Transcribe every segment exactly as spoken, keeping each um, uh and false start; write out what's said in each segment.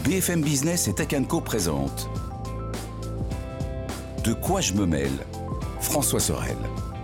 B F M Business et Tech and Co présente De quoi je me mêle, François Sorel.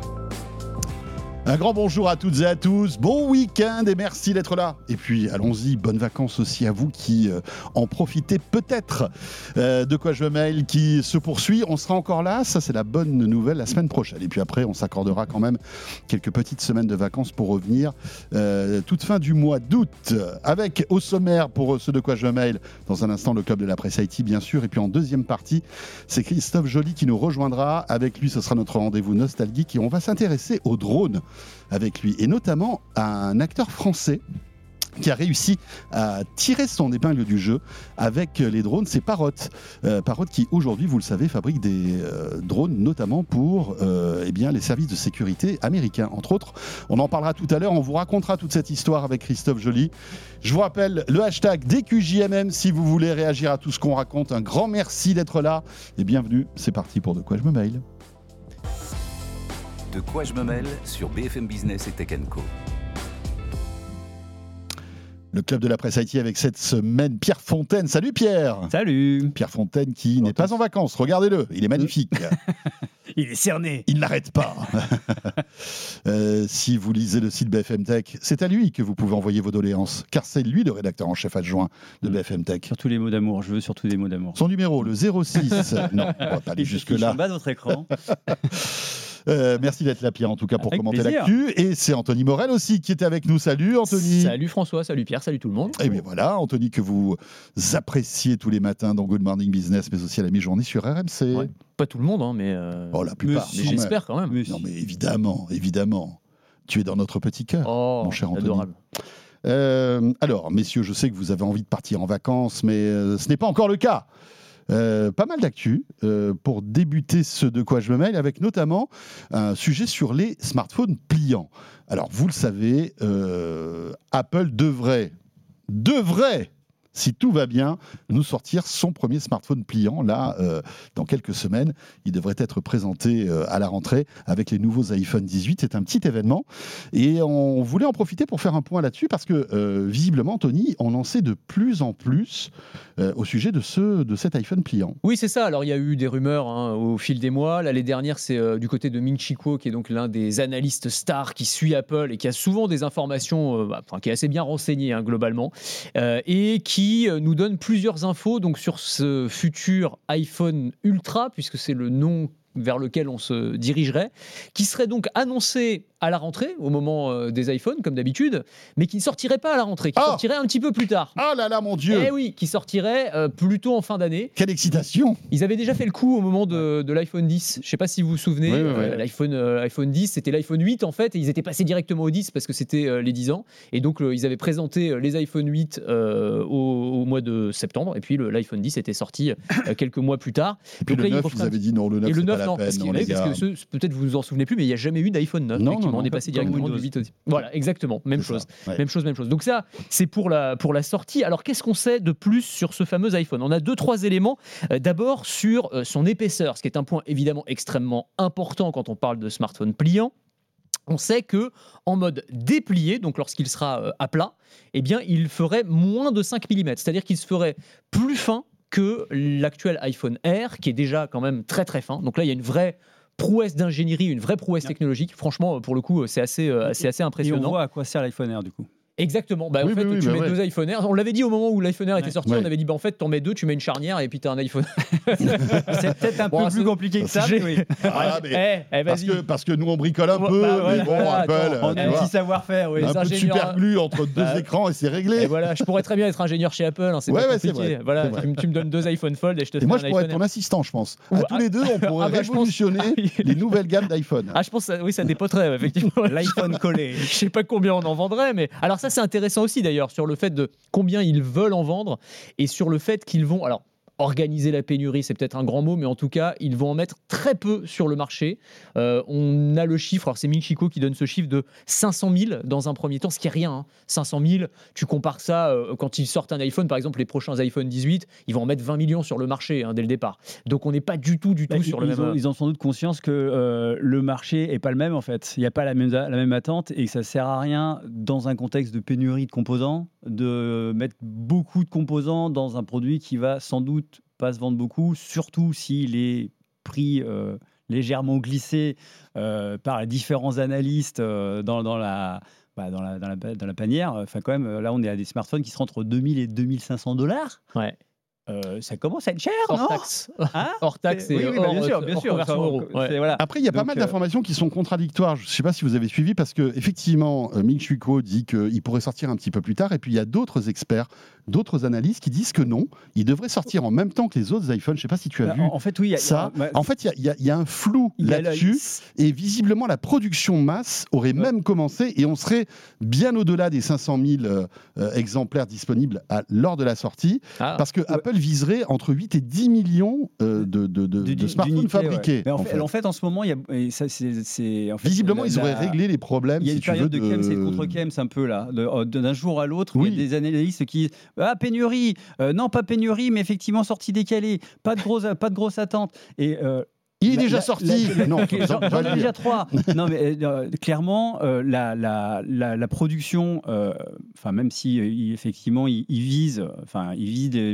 Un grand bonjour à toutes et à tous, bon week-end et merci d'être là. Et puis allons-y, bonnes vacances aussi à vous qui euh, en profitez peut-être. Euh, de quoi je me mêle qui se poursuit, on sera encore là, ça c'est la bonne nouvelle la semaine prochaine. Et puis après on s'accordera quand même quelques petites semaines de vacances pour revenir euh, toute fin du mois d'août. Avec au sommaire pour ce de quoi je me mêle, dans un instant le club de la presse I T bien sûr. Et puis en deuxième partie, c'est Christophe Joly qui nous rejoindra. Avec lui ce sera notre rendez-vous nostalgique et on va s'intéresser aux drones avec lui, et notamment à un acteur français qui a réussi à tirer son épingle du jeu avec les drones, c'est Parrot. Euh, Parrot qui aujourd'hui, vous le savez, fabrique des euh, drones notamment pour euh, eh bien, les services de sécurité américains, entre autres. On en parlera tout à l'heure, on vous racontera toute cette histoire avec Christophe Joly. Je vous rappelle le hashtag D Q J M M si vous voulez réagir à tout ce qu'on raconte. Un grand merci d'être là et bienvenue, c'est parti pour De quoi je me mêle. De quoi je me mêle sur B F M Business et Tech and Co. Le club de la presse I T avec cette semaine Pierre Fontaine. Salut Pierre. Salut. Pierre Fontaine qui Bonjour n'est pas en vacances, regardez-le, il est magnifique. Il est cerné. Il n'arrête pas. euh, si vous lisez le site B F M Tech, c'est à lui que vous pouvez envoyer vos doléances, car c'est lui le rédacteur en chef adjoint de B F M Tech. Surtout les mots d'amour, je veux surtout des mots d'amour. Son numéro, le zéro six. Non, on va pas aller jusque-là. En bas de votre écran. Euh, merci d'être là Pierre en tout cas pour avec commenter plaisir. L'actu, et c'est Anthony Morel aussi qui était avec nous. Salut Anthony. Salut François, salut Pierre, salut tout le monde. Et bien voilà Anthony que vous appréciez tous les matins dans Good Morning Business mais aussi à la mi-journée sur R M C. Ouais, pas tout le monde hein, mais, euh... oh, la plupart, mais, mais j'espère quand même. Non mais évidemment, évidemment, tu es dans notre petit cœur, oh, mon cher Anthony. Adorable. Euh, alors messieurs, je sais que vous avez envie de partir en vacances mais euh, ce n'est pas encore le cas. Euh, pas mal d'actu euh, pour débuter ce de quoi je me mêle, avec notamment un sujet sur les smartphones pliants. Alors vous le savez, euh, Apple devrait, devrait, si tout va bien, nous sortir son premier smartphone pliant. Là, euh, dans quelques semaines, il devrait être présenté euh, à la rentrée avec les nouveaux iPhone dix-huit. C'est un petit événement. Et on voulait en profiter pour faire un point là-dessus parce que, euh, visiblement, Tony, on en sait de plus en plus euh, au sujet de, ce, de cet iPhone pliant. Oui, c'est ça. Alors, il y a eu des rumeurs hein, au fil des mois. L'année dernière, c'est euh, du côté de Ming-Chi Kuo, qui est donc l'un des analystes stars qui suit Apple et qui a souvent des informations, euh, bah, enfin, qui est assez bien renseigné hein, globalement, euh, et qui qui nous donne plusieurs infos donc, sur ce futur iPhone Ultra, puisque c'est le nom vers lequel on se dirigerait, qui serait donc annoncé à la rentrée, au moment euh, des iPhones, comme d'habitude, mais qui ne sortirait pas à la rentrée, qui ah sortirait un petit peu plus tard. Ah là là, mon Dieu. Eh oui, qui sortirait euh, plutôt en fin d'année. Quelle excitation. Ils avaient déjà fait le coup au moment de, de l'iPhone dix. Je ne sais pas si vous vous souvenez, oui, oui, oui. Euh, l'iPhone, euh, iPhone dix, c'était l'iPhone huit en fait, et ils étaient passés directement au dix parce que c'était euh, les dix ans. Et donc, euh, ils avaient présenté les iPhone huit euh, au, au mois de septembre, et puis le, l'iPhone dix était sorti euh, quelques mois plus tard. Et puis donc, le là, neuf, ils vous avez dit non, le neuf, et le c'est neuf, pas non, la peine. parce, Non, qu'il, les parce que ce, peut-être vous vous en souvenez plus, mais il n'y a jamais eu d'iPhone neuf. Non, non, non, on est passé directement du huit au dix. Voilà, exactement, même c'est chose. Ça, ouais. Même chose, même chose. Donc ça, c'est pour la, pour la sortie. Alors, qu'est-ce qu'on sait de plus sur ce fameux iPhone ? On a deux, trois éléments. Euh, d'abord, sur euh, son épaisseur, ce qui est un point évidemment extrêmement important quand on parle de smartphone pliant. On sait que en mode déplié, donc lorsqu'il sera euh, à plat, eh bien, il ferait moins de cinq millimètres. C'est-à-dire qu'il se ferait plus fin que l'actuel iPhone Air, qui est déjà quand même très, très fin. Donc là, il y a une vraie prouesse d'ingénierie, une vraie prouesse technologique. Franchement, pour le coup, c'est assez, euh, c'est assez impressionnant. Et on voit à quoi sert l'iPhone Air du coup. Exactement. Bah, oui, en fait, oui, oui, tu bah mets ouais. deux iPhone Air. On l'avait dit au moment où l'iPhone Air ouais. était sorti. Ouais. On avait dit, bah, en fait, t'en mets deux, tu mets une charnière et puis t'as un iPhone. C'est peut-être un Bon, peu c'est... plus compliqué que ça. Mais oui. Ah, mais eh, eh, parce, vas-y. que, parce que nous, on bricole un Bah, peu, ouais, mais bon, voilà, Apple, attends, On tu a un vois, petit savoir-faire. Oui. un Les peu de ingénieurs- super glue entre deux Bah, écrans et c'est réglé. Et voilà, je pourrais très bien être ingénieur chez Apple. Hein, c'est Ouais, pas ouais, c'est compliqué. vrai, Voilà, c'est vrai. tu, me- tu me donnes deux iPhone Fold et je te Et fais moi, un je pourrais iPhone être ton Air. assistant, je pense. Ou- À tous les deux, on pourrait Ah, bah, je pense- révolutionner les nouvelles gammes d'iPhone. Ah, je pense, que- oui, ça dépoterait, effectivement. L'iPhone collé. Je sais pas combien on en vendrait, mais alors ça, c'est intéressant aussi d'ailleurs sur le fait de combien ils veulent en vendre et sur le fait qu'ils vont. Alors, organiser la pénurie, c'est peut-être un grand mot, mais en tout cas, ils vont en mettre très peu sur le marché. Euh, on a le chiffre, alors c'est Michiko qui donne ce chiffre de cinq cent mille dans un premier temps, ce qui est rien. Hein. cinq cent mille, tu compares ça euh, quand ils sortent un iPhone, par exemple, les prochains iPhone dix-huit, ils vont en mettre vingt millions sur le marché hein, dès le départ. Donc on n'est pas du tout, du tout Bah, sur ils, le même. ont, ils ont sans doute conscience que euh, le marché est pas le même en fait. Il n'y a pas la même, la même attente et que ça sert à rien dans un contexte de pénurie de composants de mettre beaucoup de composants dans un produit qui va sans doute pas se vendre beaucoup, surtout si les prix euh, légèrement glissés euh, par les différents analystes euh, dans, dans la Bah dans, la, dans, la, dans la panière, enfin quand même, là on est à des smartphones qui se rentrent entre deux mille et deux mille cinq cents dollars. Ouais. Euh, ça commence à être cher, Hors non taxe. Hein Hors taxe et oui, oui, hors, bah, bien sûr, bien hors sûr. conversion Enfin, euro. Ouais. c'est- voilà. Après, il y a pas Donc, mal euh, d'informations qui sont contradictoires. Je ne sais pas si vous avez suivi, parce que effectivement, euh, Michiko dit qu'il pourrait sortir un petit peu plus tard, et puis il y a d'autres experts, d'autres analystes qui disent que non, il devrait sortir en même temps que les autres iPhones. Je ne sais pas si tu as Bah, vu en, en fait, oui, il y a- ça. il y a- En fait, il y a- il y, a- il y a un flou il y a- là-dessus, et visiblement la production masse aurait Ouais. même commencé, et on serait bien au-delà des cinq cent mille euh, euh, exemplaires disponibles à- lors de la sortie, Ah. parce que Apple viserait entre huit et dix millions euh, de, de, de, du- de smartphones d'unités, ouais. fabriqués. Mais en, en fait, fait. en fait, en ce moment, il y a, et ça, c'est, c'est- en fait, Visiblement, la- ils auraient la- réglé les problèmes. Il y a si une tu veux, période de Kems et de contre-Kems un peu là, de- d'un jour à l'autre, où Oui. il y a des analystes qui disent ah pénurie, euh, non pas pénurie, mais effectivement sortie décalée, pas de grosse, pas de grosse attente. Et euh, Il est la- déjà la- sorti. la- Non, Ok, ça, j'en on va j'en le ai dire. déjà trois. Non, mais euh, clairement, euh, la, la, la, la production, euh, enfin même si euh, il- effectivement il, il vise, enfin il vise des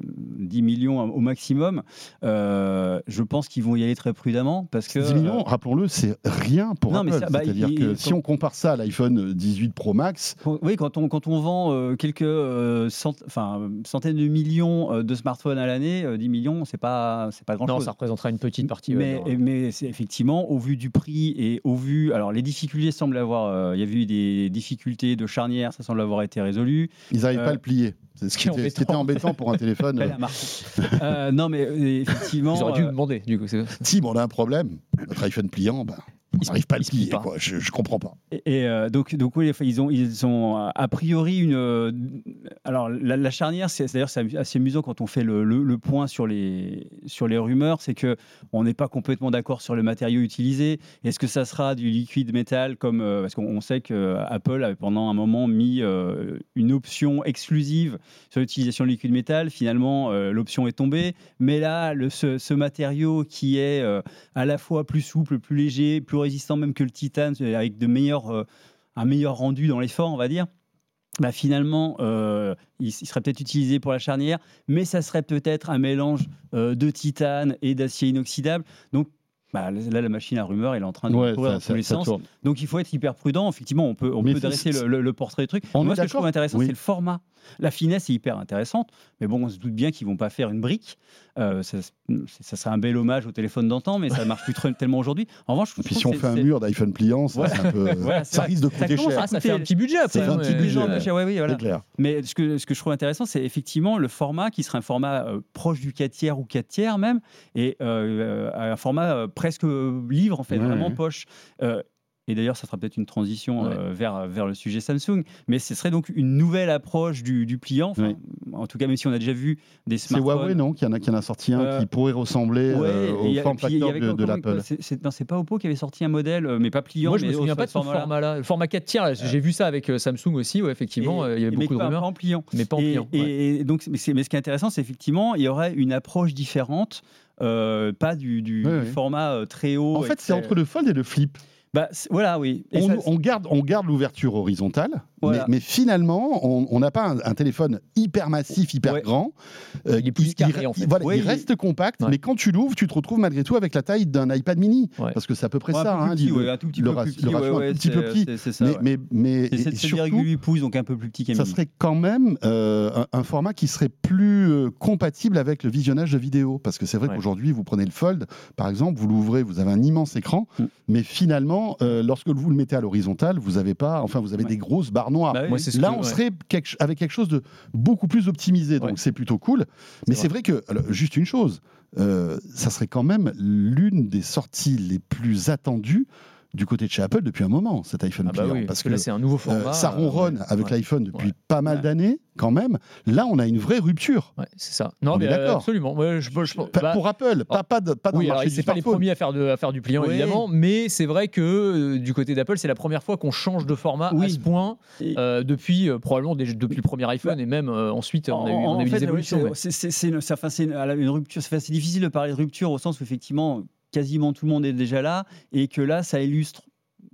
dix millions au maximum, euh, je pense qu'ils vont y aller très prudemment parce que dix millions, euh, rappelons-le, c'est rien pour non, mais Apple. ça- bah, C'est-à-dire il- que il- si on compare ça à l'iPhone dix-huit Pro Max, Quand- Oui, quand on, quand on vend euh, quelques euh, cent- enfin, centaines de millions euh, de smartphones à l'année, euh, dix millions, c'est pas, c'est pas Non, grand-chose. ça représentera une petite partie. Mais, ouais, non. mais c'est effectivement, au vu du prix et au vu. Alors, les difficultés semblent avoir. euh, Il y a eu des difficultés de charnière, ça semble avoir été résolu. ils n'arrivent Euh, pas à le plier. C'est ce qui c'est était, ce qui était embêtant pour un téléphone. Belle marque. Euh, non, mais euh, effectivement. Ils auraient dû euh, me demander, du coup. c'est- Tim, on a un problème. Notre iPhone pliant, ben, ils n'arrivent pas à le il se plie plier. pas. Quoi. Je ne comprends pas. Et, et, euh, donc, donc oui, enfin, ils ont, ils ont euh, a priori une. euh, alors, la, la charnière, c'est d'ailleurs c'est assez amusant quand on fait le, le- le point sur les sur les rumeurs, c'est que on n'est pas complètement d'accord sur le matériau utilisé. Est-ce que ça sera du liquide métal comme euh, parce qu'on on sait que Apple avait pendant un moment mis euh, une option exclusive sur l'utilisation de liquide métal. Finalement, euh, l'option est tombée. Mais là, le, ce, ce matériau qui est euh, à la fois plus souple, plus léger, plus résistant même que le titane, avec de meilleurs, euh, un meilleur rendu dans l'effort, on va dire. Bah finalement, euh, il, il serait peut-être utilisé pour la charnière, mais ça serait peut-être un mélange euh, de titane et d'acier inoxydable. Donc bah, là, la machine à rumeurs, elle est en train de Ouais, courir ça- dans ça- tous les ça sens. tourne. Donc il faut être hyper prudent. Effectivement, on peut, on Mais peut c'est- dresser c'est- le, le- le portrait du truc. On Moi, est ce que je trouve d'accord. intéressant, Oui. c'est le format. La finesse est hyper intéressante, mais bon, on se doute bien qu'ils vont pas faire une brique. Euh, ça, ça serait un bel hommage au téléphone d'antan, mais ça marche plus très- tellement aujourd'hui. En revanche, je Et puis trouve si on que fait un c'est- mur d'iPhone pliant, ça, Voilà. c'est un peu, Voilà, c'est ça vrai. risque de Ça coûter commence cher. à Ah, ça fait un petit budget Ça après. fait un hein, petit mais- budget, Non, ouais. mais ouais, ouais, voilà. C'est clair. Mais ce que, ce que je trouve intéressant, c'est effectivement le format qui serait un format euh, proche du quatre tiers ou quatre tiers même, et euh, euh, un format euh, presque livre, en fait, Ouais, vraiment ouais. poche. Euh, et d'ailleurs, ça sera peut-être une transition Ouais. euh, vers, vers le sujet Samsung, mais ce serait donc une nouvelle approche du, du pliant. Enfin, Oui. En tout cas, même si on a déjà vu des C'est smartphones. Huawei, non, qui en a, qui en a sorti un Euh, qui pourrait ressembler Ouais, euh, et au il y a- form puis il y factor avait de, de comment- l'Apple. c'est- c'est- non, c'est pas Oppo qui avait sorti un modèle, euh, mais pas pliant. Moi, je me mais au- souviens sur pas de ce format-là. format-là. Le format quatre tiers, là, j'ai vu ça avec euh, Samsung aussi, ouais, effectivement. Et- euh, il y avait mais beaucoup de pas- rumeurs, pas en pliant. mais pas en Et, pliant. ouais. et- et donc, mais, c'est- mais ce qui est intéressant, c'est effectivement, il y aurait une approche différente, euh, pas du, du- Ouais, du ouais. format euh, très haut. En et fait, c'est très- entre le fold et le flip. Bah, c'est- voilà, oui. Et On, ça- on garde, on garde l'ouverture horizontale, Voilà. mais, mais finalement, on on n'a pas un, un téléphone hyper massif, hyper Ouais. grand. Euh, Il est plus carré, re- en fait. voilà, Ouais, il il- reste compact, Ouais. mais quand tu l'ouvres, tu te retrouves malgré tout avec la taille d'un iPad mini. Ouais. Parce que c'est à peu près Ouais, un ça. peu plus hein, petit, dit- ouais, un tout petit le peu ratio- plus petit, le ratio ouais, un ouais, tout petit peu c'est- petit. c'est- c'est ça, mais, ouais. mais, mais- C'est et- et sept surtout, virgule huit pouces, donc un peu plus petit qu'un ça mini. serait quand même euh, un, un format qui serait plus euh, compatible avec le visionnage de vidéos. Parce que c'est vrai Ouais. qu'aujourd'hui, vous prenez le Fold, par exemple, vous l'ouvrez, vous avez un immense écran, Mm. mais finalement, euh, lorsque vous le mettez à l'horizontale, vous avez pas, enfin, vous avez Ouais. des grosses barres noires. Bah oui, Moi, oui. c'est ce Là, que- on ouais. serait quelque ch- avec quelque chose de beaucoup plus optimisé, donc Ouais. c'est plutôt cool. Mais c'est vrai que, alors, juste une chose, euh, ça serait quand même l'une des sorties les plus attendues du côté de chez Apple depuis un moment, cet iPhone Ah bah pliant. oui, parce que là, c'est un nouveau format. Euh, ça ronronne euh, avec ouais. l'iPhone depuis Ouais. pas mal Ouais. d'années, quand même. Là, on a une vraie rupture. Ouais, c'est ça. Non, On mais est d'accord. euh, absolument. Ouais, je, je, je- Pas- bah, pour Apple, pas, pas, de- pas dans oui, le alors marché c'est du pas les smartphone. premiers à faire, de, à faire du pliant, Oui. évidemment, mais c'est vrai que euh, du côté d'Apple, c'est la première fois qu'on change de format à Oui. ce point Et- euh, depuis euh, probablement des- depuis le premier iPhone et même euh, ensuite on a eu, on a eu En des fait, évolutions. oui, mais- c'est- c'est c'est une, ça- enfin, c'est une, à la- une rupture. C'est c'est difficile de parler de rupture au sens où effectivement quasiment tout le monde est déjà là et que là ça illustre,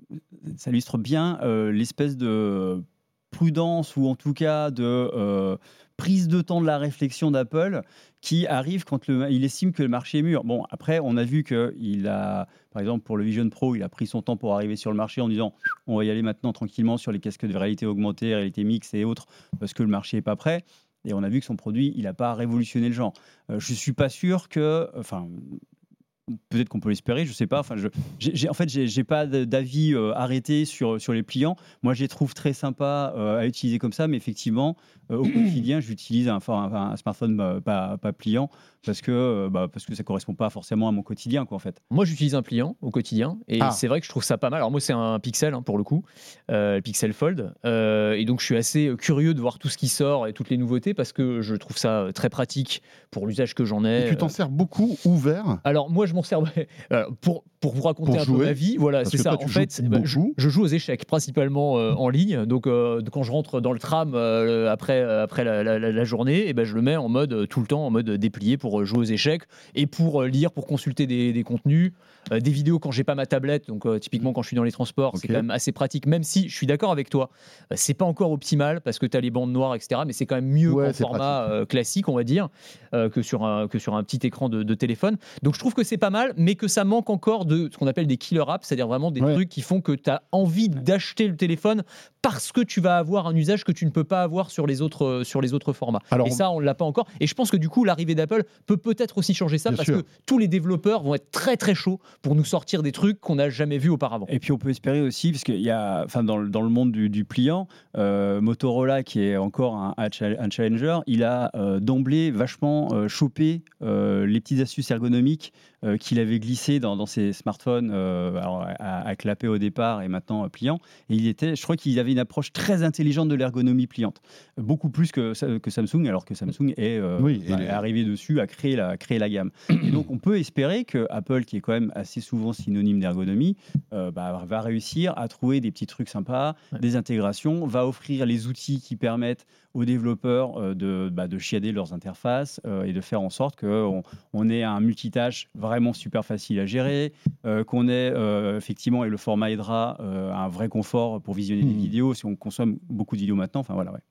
ça illustre bien euh, l'espèce de prudence ou en tout cas de euh, prise de temps de la réflexion d'Apple qui arrive quand le, il estime que le marché est mûr. Bon, après, on a vu qu'il a, par exemple, pour le Vision Pro, il a pris son temps pour arriver sur le marché en disant on va y aller maintenant tranquillement sur les casques de réalité augmentée, réalité mixte et autres, parce que le marché n'est pas prêt. Et on a vu que son produit, il n'a pas révolutionné le genre. Euh, je ne suis pas sûr que... Enfin, peut-être qu'on peut l'espérer, je sais pas. Enfin, je, j'ai, j'ai- en fait, j'ai, j'ai pas d'avis euh, arrêté sur, sur les pliants. Moi, je les trouve très sympas euh, à utiliser comme ça, mais effectivement, euh, au quotidien, j'utilise un, enfin, un, un smartphone euh, pas, pas pliant parce que, euh, bah, parce que ça correspond pas forcément à mon quotidien, quoi, en fait. Moi, j'utilise un pliant au quotidien et Ah. c'est vrai que je trouve ça pas mal. Alors moi, c'est un Pixel hein, pour le coup, euh, le Pixel Fold, Euh, et donc je suis assez curieux de voir tout ce qui sort et toutes les nouveautés parce que je trouve ça euh, très pratique pour l'usage que j'en ai. Et tu t'en sers beaucoup ouvert. Alors moi, je m'en sers ouais, euh, pour pour vous raconter Pour un jouer, peu ma vie. Voilà, parce c'est que ça. toi, tu En joues fait, bah, je, beaucoup. je joue aux échecs principalement euh, en ligne. Donc euh, quand je rentre dans le tram euh, après après la, la- la- la journée, et ben je le mets en mode euh, tout le temps en mode déplié pour euh, jouer aux échecs et pour euh, lire, pour consulter des, des contenus, euh, des vidéos quand j'ai pas ma tablette. Donc euh, typiquement quand je suis dans les transports, c'est Ok. quand même assez pratique. Même si je suis d'accord avec toi, euh, c'est pas encore optimal parce que tu as les bandes noires, et cetera. Mais c'est quand même mieux Ouais, qu'en c'est format euh, classique, on va dire, euh, que sur un que sur un petit écran de, de téléphone. Donc je trouve que c'est pas mal, mais que ça manque encore de ce qu'on appelle des killer apps, c'est-à-dire vraiment des Ouais. trucs qui font que tu as envie d'acheter le téléphone parce que tu vas avoir un usage que tu ne peux pas avoir sur les autres, euh, sur les autres formats. Alors, et on- ça, on ne l'a pas encore. Et je pense que du coup, l'arrivée d'Apple peut peut-être aussi changer ça Bien parce sûr. que tous les développeurs vont être très très chauds pour nous sortir des trucs qu'on n'a jamais vus auparavant. Et puis on peut espérer aussi, parce qu'il y a, enfin dans, le- dans le monde du, du pliant, euh, Motorola qui est encore un, un cha- un challenger, il a euh, d'emblée vachement euh, chopé euh, les petites astuces ergonomiques euh, qu'il avait glissées dans, dans ses smartphones, euh, alors, à, à clapper au départ et maintenant euh, pliant. Et il était, je crois qu'il avait une approche très intelligente de l'ergonomie pliante, beaucoup plus que, que Samsung, alors que Samsung est, euh, Oui, et bah, les- est arrivé dessus à créer la, créer la gamme. Et donc on peut espérer que Apple, qui est quand même assez souvent synonyme d'ergonomie, euh, bah, va réussir à trouver des petits trucs sympas, Ouais. des intégrations, va offrir les outils qui permettent aux développeurs euh, de, bah, de chiader leurs interfaces euh, et de faire en sorte qu'on on ait un multitâche vraiment super facile à gérer, euh, qu'on ait euh, effectivement, et le format aidera, euh, un vrai confort pour visionner des Mhm. vidéos, si on consomme beaucoup de vidéos maintenant, enfin voilà, ouais.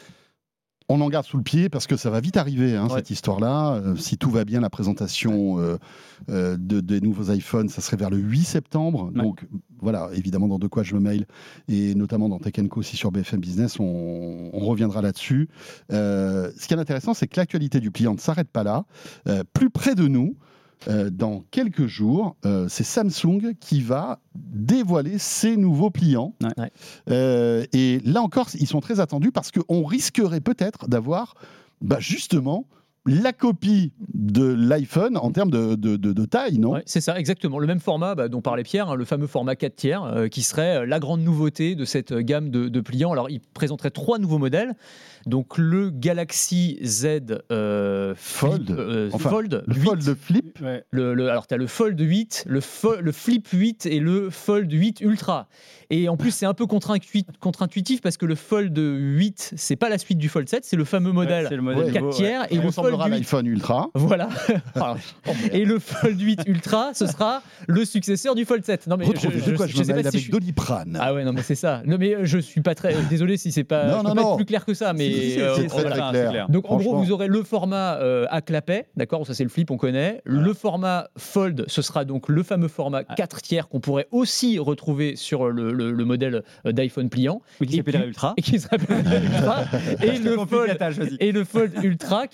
On en garde sous le pied parce que ça va vite arriver, hein, Ouais. cette histoire-là. Euh, si tout va bien, la présentation euh, euh, de, des nouveaux iPhones, ça serait vers le huit septembre. Ouais. Donc voilà, évidemment, dans De quoi je me mail, et notamment dans Tech and Co aussi sur B F M Business, on, on reviendra là-dessus. Euh, ce qui est intéressant, c'est que l'actualité du pliant ne s'arrête pas là. Euh, plus près de nous, euh, dans quelques jours, euh, c'est Samsung qui va dévoiler ses nouveaux pliants. Ouais. Ouais. Euh, et là encore, ils sont très attendus parce qu'on risquerait peut-être d'avoir bah, justement la copie de l'iPhone en termes de, de- de- de taille, non? Ouais, c'est ça, exactement. Le même format bah, dont parlait Pierre, hein, le fameux format quatre tiers, euh, qui serait euh, la grande nouveauté de cette gamme de, de pliants. Alors, il présenterait trois nouveaux modèles. Donc, le Galaxy Z euh, Fold. Flip, euh, Enfin, Fold Le huit. Fold Flip. Le, le- alors, tu as le Fold huit, le, fo- le Flip huit et le Fold huit Ultra. Et en plus, c'est un peu contre-intuitif, contre-intuitif parce que le Fold huit, c'est pas la suite du Fold sept, c'est le fameux modèle c'est le modèle Ouais. nouveau, quatre tiers. ouais. Et Il le ressemblera à Fold huit, l'iPhone Ultra. voilà. Alors, et le Fold huit Ultra, ce sera le successeur du Fold sept. Non, mais Retrouvez je, De quoi je, je me sais mail pas si avec je suis- Doliprane. Ah ouais, non, mais c'est ça. Non, mais je suis pas très. Désolé si c'est pas. Non, je peux non, pas non. être plus clair que ça, mais. Si, si, euh, c'est très, voilà. très c'est clair. clair. Donc en gros, Franchement. vous aurez le format euh, à clapet, d'accord, ça c'est le flip, on connaît. Le format fold, ce sera donc le fameux format quatre tiers qu'on pourrait aussi retrouver sur le, le- le modèle euh, d'iPhone pliant. Mais qui Et s'appellera puis- Ultra. Et qui s'appelle Ultra. et, le Complique la fold, tâche, vas-y. et le Fold Ultra qui sera donc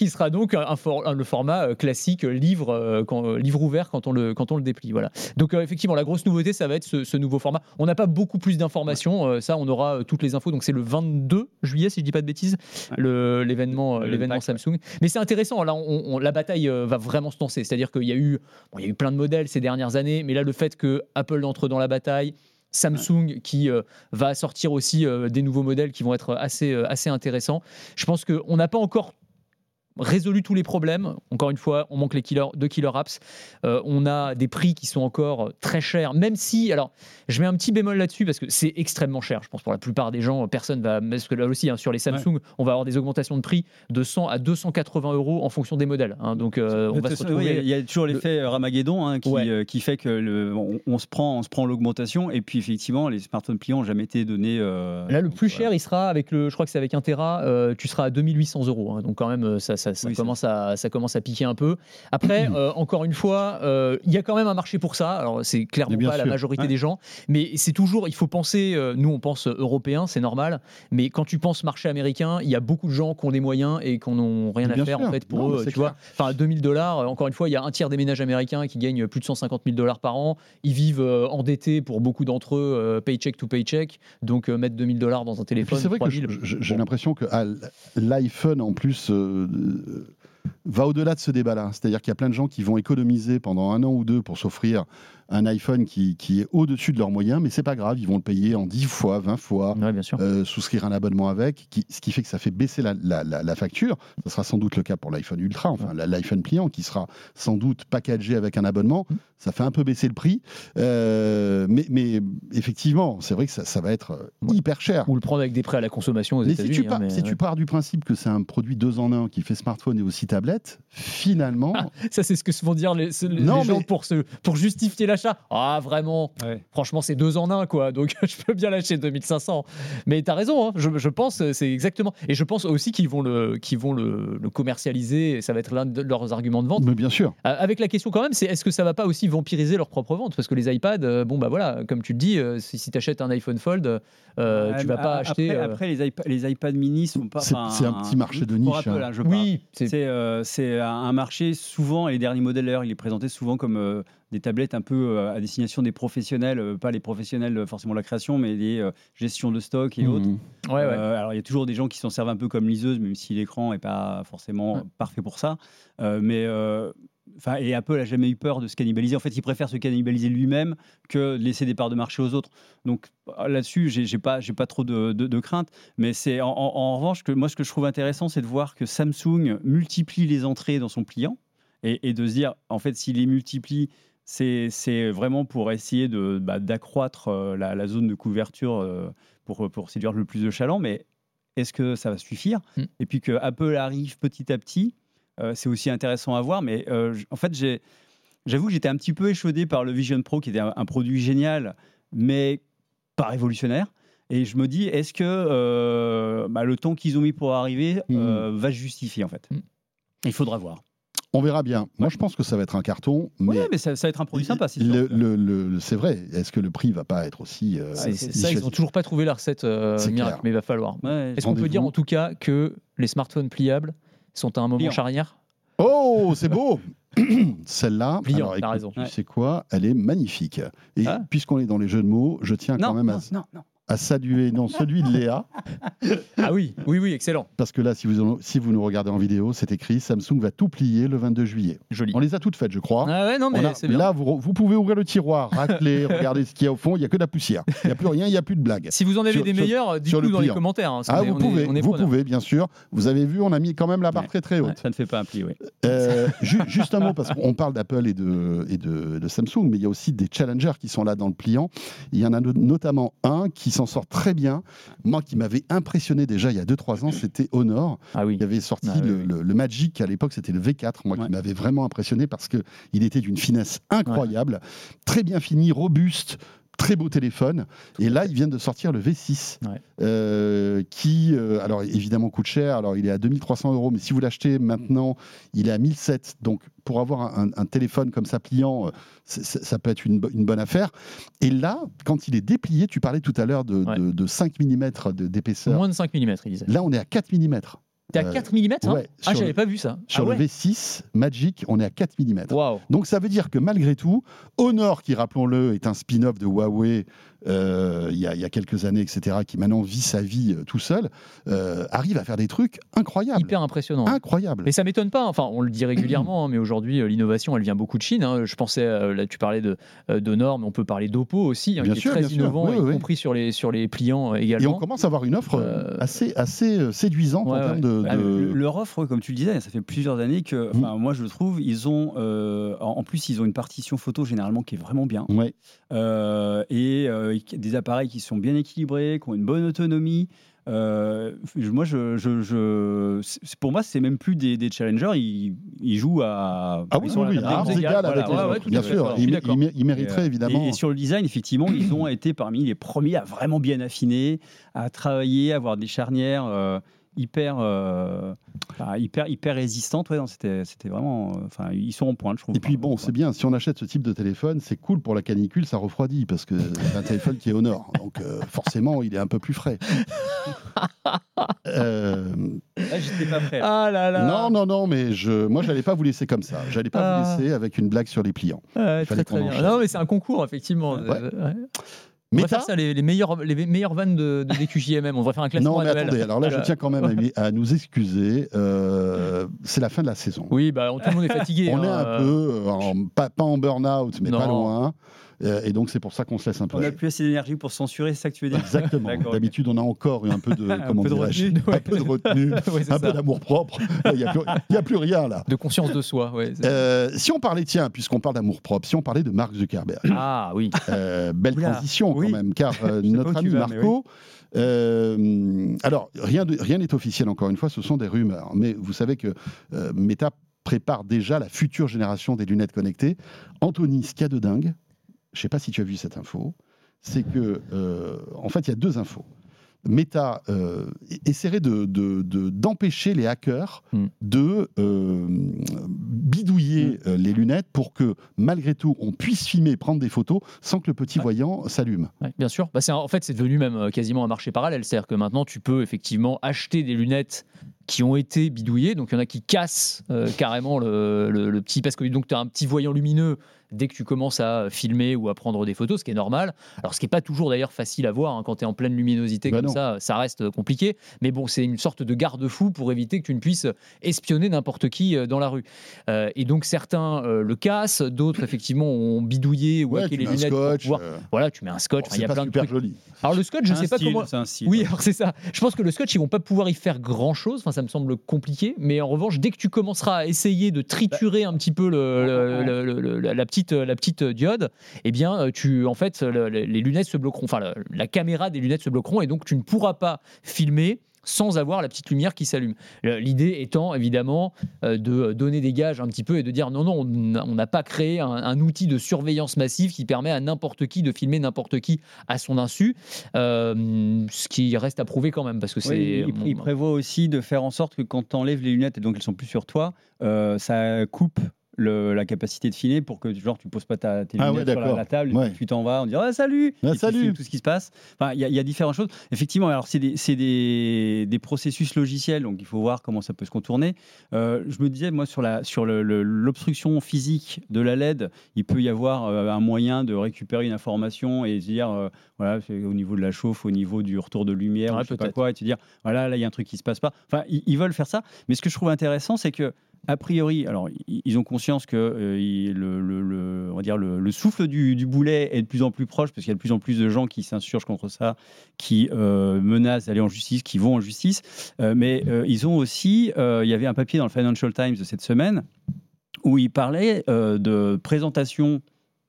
donc un, un for, un, le format classique livre, euh, quand, livre ouvert quand on le, quand on le déplie. Voilà. Donc euh, effectivement, la grosse nouveauté, ça va être ce, ce nouveau format. On n'a pas beaucoup plus d'informations. Euh, ça, on aura euh, toutes les infos. Donc c'est le vingt-deux juillet, si je dis pas de bêtises, le, l'événement, Le l'événement pack, Samsung. Ouais. Mais c'est intéressant. Là, on, on, la bataille euh, va vraiment se lancer. C'est-à-dire qu'il y a eu, bon, il y a eu plein de modèles ces dernières années, mais là, le fait que Apple entre dans la bataille, Samsung ouais. qui euh, va sortir aussi euh, des nouveaux modèles qui vont être assez, euh, assez intéressants. Je pense qu'on n'a pas encore résolu tous les problèmes. Encore une fois, on manque les killer, deux killer apps. Euh, on a des prix qui sont encore très chers, même si, alors, je mets un petit bémol là-dessus parce que c'est extrêmement cher. Je pense pour la plupart des gens, personne va, parce que là aussi, hein, sur les Samsung, ouais. on va avoir des augmentations de prix de cent à deux cent quatre-vingts euros en fonction des modèles. Hein, donc, euh, on va se retrouver. Il oui, y, y a toujours l'effet le... Ramageddon hein, qui, ouais. euh, qui fait que le, on, on se prend, on se prend l'augmentation et puis effectivement, les smartphones pliants n'ont jamais été donnés. Euh, là, le plus cher, voilà. il sera avec le, je crois que c'est avec un Tera, euh, tu seras à deux mille huit cents euros. Hein, donc quand même, ça, ça, ça oui, commence à ça commence à piquer un peu. Après, euh, encore une fois, il euh, y a quand même un marché pour ça. Alors, c'est clairement pas sûr. La majorité ouais. des gens, mais c'est toujours, il faut penser, euh, nous on pense européen, c'est normal, mais quand tu penses marché américain, il y a beaucoup de gens qui ont des moyens et qui n'ont rien bien à faire sûr. En fait pour non, eux. Tu clair. vois, enfin deux mille dollars, encore une fois, il y a un tiers des ménages américains qui gagnent plus de cent cinquante mille dollars par an. Ils vivent euh, endettés pour beaucoup d'entre eux, euh, paycheck to paycheck. Donc, euh, mettre deux mille dollars dans un téléphone, c'est vrai que je, je, j'ai bon. l'impression que ah, l'iPhone en plus. Euh, va au-delà de ce débat-là. C'est-à-dire qu'il y a plein de gens qui vont économiser pendant un an ou deux pour s'offrir un iPhone qui, qui est au-dessus de leurs moyens, mais c'est pas grave, ils vont le payer en dix fois, vingt fois, ouais, bien sûr. Euh, souscrire un abonnement avec, qui, ce qui fait que ça fait baisser la, la, la, la facture. Ce sera sans doute le cas pour l'iPhone Ultra, enfin ouais. l'iPhone pliant, qui sera sans doute packagé avec un abonnement. Mmh. Ça fait un peu baisser le prix, euh, mais, mais effectivement, c'est vrai que ça, ça va être ouais. hyper cher. Ou le prendre avec des prêts à la consommation aux mais États-Unis. Si, tu, hein, pars, mais si ouais. tu pars du principe que c'est un produit deux en un qui fait smartphone et aussi tablette, finalement... Ah, ça, c'est ce que se font dire les, les, non, les gens mais... pour, se, pour justifier l'achat. Ah, vraiment ouais. Franchement, c'est deux en un, quoi. Donc, je peux bien lâcher deux mille cinq cents. Mais tu as raison, hein. je, je pense, c'est exactement... Et je pense aussi qu'ils vont le, qu'ils vont le, le commercialiser, et ça va être l'un de leurs arguments de vente. Mais bien sûr. Euh, avec la question quand même, c'est est-ce que ça va pas aussi vampiriser leur propre vente? Parce que les iPads, euh, bon, bah voilà, comme tu le dis, euh, si, si tu achètes un iPhone Fold, euh, euh, tu vas pas après, acheter... Euh... Après, les, iPad, les iPad mini sont pas... C'est, c'est un petit marché de niche. Apple, hein, je oui. C'est, c'est, euh, c'est un marché, souvent, et les derniers modèles, d'ailleurs, il est présenté souvent comme... Euh, des tablettes un peu euh, à destination des professionnels, euh, pas les professionnels euh, forcément la création, mais les euh, gestions de stock et mmh. autres. Ouais, ouais. Euh, alors il y a toujours des gens qui s'en servent un peu comme liseuse, même si l'écran n'est pas forcément mmh. parfait pour ça. Euh, mais euh, Enfin, et Apple n'a jamais eu peur de se cannibaliser. En fait, il préfère se cannibaliser lui-même que de laisser des parts de marché aux autres. Donc là-dessus, j'ai, j'ai pas, j'ai pas trop de, de, de crainte. Mais c'est en, en, en revanche que moi, ce que je trouve intéressant, c'est de voir que Samsung multiplie les entrées dans son pliant et, et de se dire, en fait, s'il les multiplie, c'est, c'est vraiment pour essayer de, bah, d'accroître euh, la, la zone de couverture euh, pour, pour séduire le plus de chalands. Mais est-ce que ça va suffire ? mmh. Et puis que Apple arrive petit à petit. Euh, c'est aussi intéressant à voir, mais euh, j- en fait, j'ai, j'avoue que j'étais un petit peu échaudé par le Vision Pro, qui était un, un produit génial, mais pas révolutionnaire. Et je me dis, est-ce que euh, bah, le temps qu'ils ont mis pour arriver euh, mmh. va se justifier, en fait ? mmh. Il faudra voir. On verra bien. Moi, je pense que ça va être un carton. Mais, ouais, mais ça, ça va être un produit sympa. C'est, le, le, le, c'est vrai. Est-ce que le prix va pas être aussi... Euh, c'est, c'est ça, ils n'ont toujours pas trouvé la recette euh, miracle, clair. Mais il va falloir. Ouais, Est-ce qu'on peut dire en tout cas que les smartphones pliables sont à un moment Pliant. charnière ? Oh, c'est beau. Celle-là, Pliant, alors, écoute, raison. tu ouais. sais quoi, elle est magnifique. Et ah. puisqu'on est dans les jeux de mots, je tiens non, quand même non, à... Non, non. à saluer non, celui de Léa. Ah oui, oui, oui, excellent. Parce que là, si vous, si vous nous regardez en vidéo, c'est écrit Samsung va tout plier le vingt-deux juillet. Joli. On les a toutes faites, je crois. Ah ouais, non, mais a, c'est bien. Là, vous, vous pouvez ouvrir le tiroir, racler, regarder ce qu'il y a au fond. Il n'y a que de la poussière. Il n'y a plus rien, il n'y a plus de blagues. Si vous en avez sur, des sur, meilleurs, dites-nous dans les commentaires. Hein, ah, vous on pouvez, est, on est vous pouvez, bien sûr. Vous avez vu, on a mis quand même la barre ouais. très très haute. Ouais, ça ne fait pas un pli, oui. Euh, ju- juste un mot, parce qu'on parle d'Apple et, de, et de, de Samsung, mais il y a aussi des challengers qui sont là dans le pliant. Il y en a no- notamment un qui s'en sort très bien. Moi, qui m'avait impressionné déjà il y a deux trois ans, c'était Honor. Ah oui. Il avait sorti ah, le, oui, oui. Le, le Magic, à l'époque, c'était le V quatre, moi, ouais. qui m'avait vraiment impressionné parce qu'il était d'une finesse incroyable, ouais. très bien fini, robuste, très beau téléphone. Tout et là, ils viennent de sortir le V six, ouais. euh, qui, euh, alors évidemment, coûte cher. Alors, il est à deux mille trois cents euros, mais si vous l'achetez maintenant, il est à mille sept cents. Donc, pour avoir un, un téléphone comme ça pliant, c'est, c'est, ça peut être une, une bonne affaire. Et là, quand il est déplié, tu parlais tout à l'heure de, ouais. de, de cinq millimètres de, d'épaisseur. Moins de cinq millimètres, il disait. Là, on est à quatre millimètres. T'es à quatre millimètres hein ouais, Ah, sur j'avais le- pas vu ça. Sur ah ouais le V six Magic, on est à quatre millimètres. Waouh. Donc ça veut dire que malgré tout, Honor, qui rappelons-le, est un spin-off de Huawei euh, il y, a- il y a quelques années, et cetera, qui maintenant vit sa vie euh, tout seul, euh, arrive à faire des trucs incroyables. Hyper impressionnant. Incroyables. Mais ça m'étonne pas, enfin on le dit régulièrement, hein, mais aujourd'hui euh, l'innovation elle vient beaucoup de Chine. hein. Je pensais, euh, là tu parlais de, euh, d'Honor, mais on peut parler d'Oppo aussi, hein, Bien qui sûr, est très bien sûr. innovant, Oui, y oui. compris sur les, sur les pliants euh, Et également. on commence à avoir une offre Euh, assez, assez euh, séduisante ouais, en termes ouais. de... Ah, de- le- Leur offre, comme tu le disais, ça fait plusieurs années que, enfin, moi je trouve, ils ont, euh, en en plus, ils ont une partition photo généralement qui est vraiment bien. Ouais. Euh, et euh, des appareils qui sont bien équilibrés, qui ont une bonne autonomie. Euh, moi, je, je, je- c'est- pour moi, c'est même plus des, des challengers. Ils, ils jouent à. Ah oui, ils sont oui, la oui, table à des armes égales, égales voilà, avec les ouais, autres, ouais, tout bien à fait, sûr. d'accord. Ils, Je suis mé- d'accord. ils mé- ils mériteraient Et, évidemment... Et, et sur le design, effectivement, ils ont été parmi les premiers à vraiment bien affiner, à travailler, à avoir des charnières euh, hyper, euh, enfin, hyper, hyper résistantes. Ouais, non, c'était, c'était vraiment. euh, Enfin, ils sont en pointe, je trouve. Et puis bon, c'est bien, si on achète ce type de téléphone, c'est cool pour la canicule, ça refroidit, parce que c'est un téléphone qui est au nord. Donc euh, forcément, il est un peu plus frais. Euh, Là, j'étais pas prêt. Ah là là. non, non, non, mais je, moi, j'allais pas vous laisser comme ça. J'allais pas Ah. vous laisser avec une blague sur les pliants. Ouais, Il fallait très très qu'on bien. enchaîne. Non mais c'est un concours effectivement. Ouais. Euh, ouais. On Mais devrait faire ça, les, les meilleures, les meilleures vannes de, de D Q J M M. On devrait faire un classement Non, mais annuel. attendez, alors là, je Voilà. tiens quand même à, à nous excuser. Euh, c'est la fin de la saison. Oui, bah, tout le monde est fatigué. On hein, est un euh, peu, euh, en, pas, pas en burn-out, mais Non. pas loin. Euh, et donc, c'est pour ça qu'on se laisse un peu. On n'a plus assez d'énergie pour censurer, c'est ça que tu veux dire? Exactement. D'accord, ok. D'habitude, on a encore eu un peu de, Un comment peu de dirais-je, retenue, ouais. un peu de retenue, Ouais, c'est un ça. peu d'amour-propre. Il n'y a, plus- il y a plus rien là. De conscience de soi. Ouais, c'est- Euh, si on parlait, tiens, puisqu'on parle d'amour-propre, si on parlait de Mark Zuckerberg, Ah oui. euh, belle Oula, transition oui. quand même, car euh, Je sais pas notre où tu ami vas, mais Marco, euh, alors rien de- rien n'est officiel encore une fois, ce sont des rumeurs, mais vous savez que euh, Meta prépare déjà la future génération des lunettes connectées. Anthony, ce qu'il y a de dingue, je ne sais pas si tu as vu cette info, c'est que, euh, en fait, il y a deux infos. Meta euh, essaierait de, de- de- d'empêcher les hackers Mm. de euh, bidouiller euh, les lunettes pour que, malgré tout, on puisse filmer et prendre des photos sans que le petit Ouais. voyant s'allume. Ouais, bien sûr. Bah, c'est un- en fait, c'est devenu même euh, quasiment un marché parallèle. C'est-à-dire que maintenant, tu peux effectivement acheter des lunettes qui ont été bidouillées. Donc, il y en a qui cassent euh, carrément le, le- le petit. Parce que donc, tu as un petit voyant lumineux dès que tu commences à filmer ou à prendre des photos, ce qui est normal. Alors, ce qui n'est pas toujours d'ailleurs facile à voir hein, quand tu es en pleine luminosité Bah comme non. ça, ça reste compliqué. Mais bon, c'est une sorte de garde-fou pour éviter que tu ne puisses espionner n'importe qui euh, dans la rue. Euh, et donc, certains euh, le cassent, d'autres effectivement ont bidouillé ou Ouais, hacké tu les mets un lunettes pour scotch. pouvoir- euh, Voilà, tu mets un scotch. bon, Enfin, il y c'est a pas plein de super trucs. joli. Alors le scotch, je C'est un sais pas style, comment. c'est un style. Oui, alors c'est ça. Je pense que le scotch, ils vont pas pouvoir y faire grand chose. Enfin, ça me semble compliqué. Mais en revanche, dès que tu commenceras à essayer de triturer un petit peu le, le- le- le- le- la petite la petite diode, eh bien, tu en fait le- le- les lunettes se bloqueront. Enfin, la, la caméra des lunettes se bloqueront et donc tu ne pourras pas filmer sans avoir la petite lumière qui s'allume. Le- L'idée étant évidemment euh, de donner des gages un petit peu et de dire non, non, on n'a- on n'a pas créé un, un outil de surveillance massive qui permet à n'importe qui de filmer n'importe qui à son insu, Euh, ce qui reste à prouver quand même parce que c'est. Oui, il, il prévoit aussi de faire en sorte que quand tu enlèves les lunettes et donc elles sont plus sur toi, euh, ça coupe le- la capacité de filmer pour que genre tu poses pas ta, tes Ah lunettes ouais, sur la, d'accord. la table, Ouais. et puis tu t'en vas, on dit ah, salut, Ah, et tu salut. filmes tout ce qui se passe. Enfin, il y, a- il y a différentes choses. Effectivement, alors c'est des, c'est des, des processus logiciels, donc il faut voir comment ça peut se contourner. Euh, je me disais moi sur la sur le- le- l'obstruction physique de la L E D, il peut y avoir euh, un moyen de récupérer une information et se dire euh, voilà, c'est au niveau de la chauffe, au niveau du retour de lumière, Ouais, ou je sais pas peut-être. quoi, et te dire voilà, là il y a un truc qui se passe pas. Enfin, ils, ils veulent faire ça, mais ce que je trouve intéressant, c'est que a priori, alors i- ils ont conscience que euh, il- le, le- le- on va dire le, le souffle du, du boulet est de plus en plus proche parce qu'il y a de plus en plus de gens qui s'insurgent contre ça, qui euh, menacent d'aller en justice, qui vont en justice. Euh, mais euh, ils ont aussi, euh, il y avait un papier dans le Financial Times de cette semaine où il parlait euh, de présentation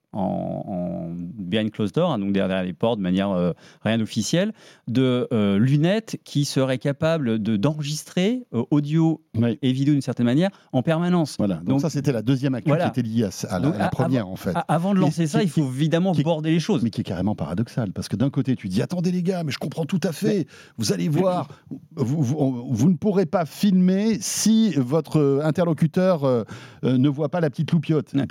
en, en behind closed door, hein, donc derrière les portes, de manière euh, rien officielle, de euh, lunettes qui seraient capables de d'enregistrer euh, audio Ouais. et vidéo d'une certaine manière en permanence. Voilà. Donc, Donc, ça, c'était la deuxième actu voilà. qui était liée à, ça- à la, Donc, à la à- première, en fait. A- Avant de Mais lancer ça, qui- il faut évidemment qui- border les choses. Mais qui est carrément paradoxal, parce que d'un côté, tu dis attendez les gars, mais je comprends tout à fait. Vous allez voir, vous, vous, vous ne pourrez pas filmer si votre interlocuteur euh, euh, ne voit pas la petite loupiote. Ouais. Et puis,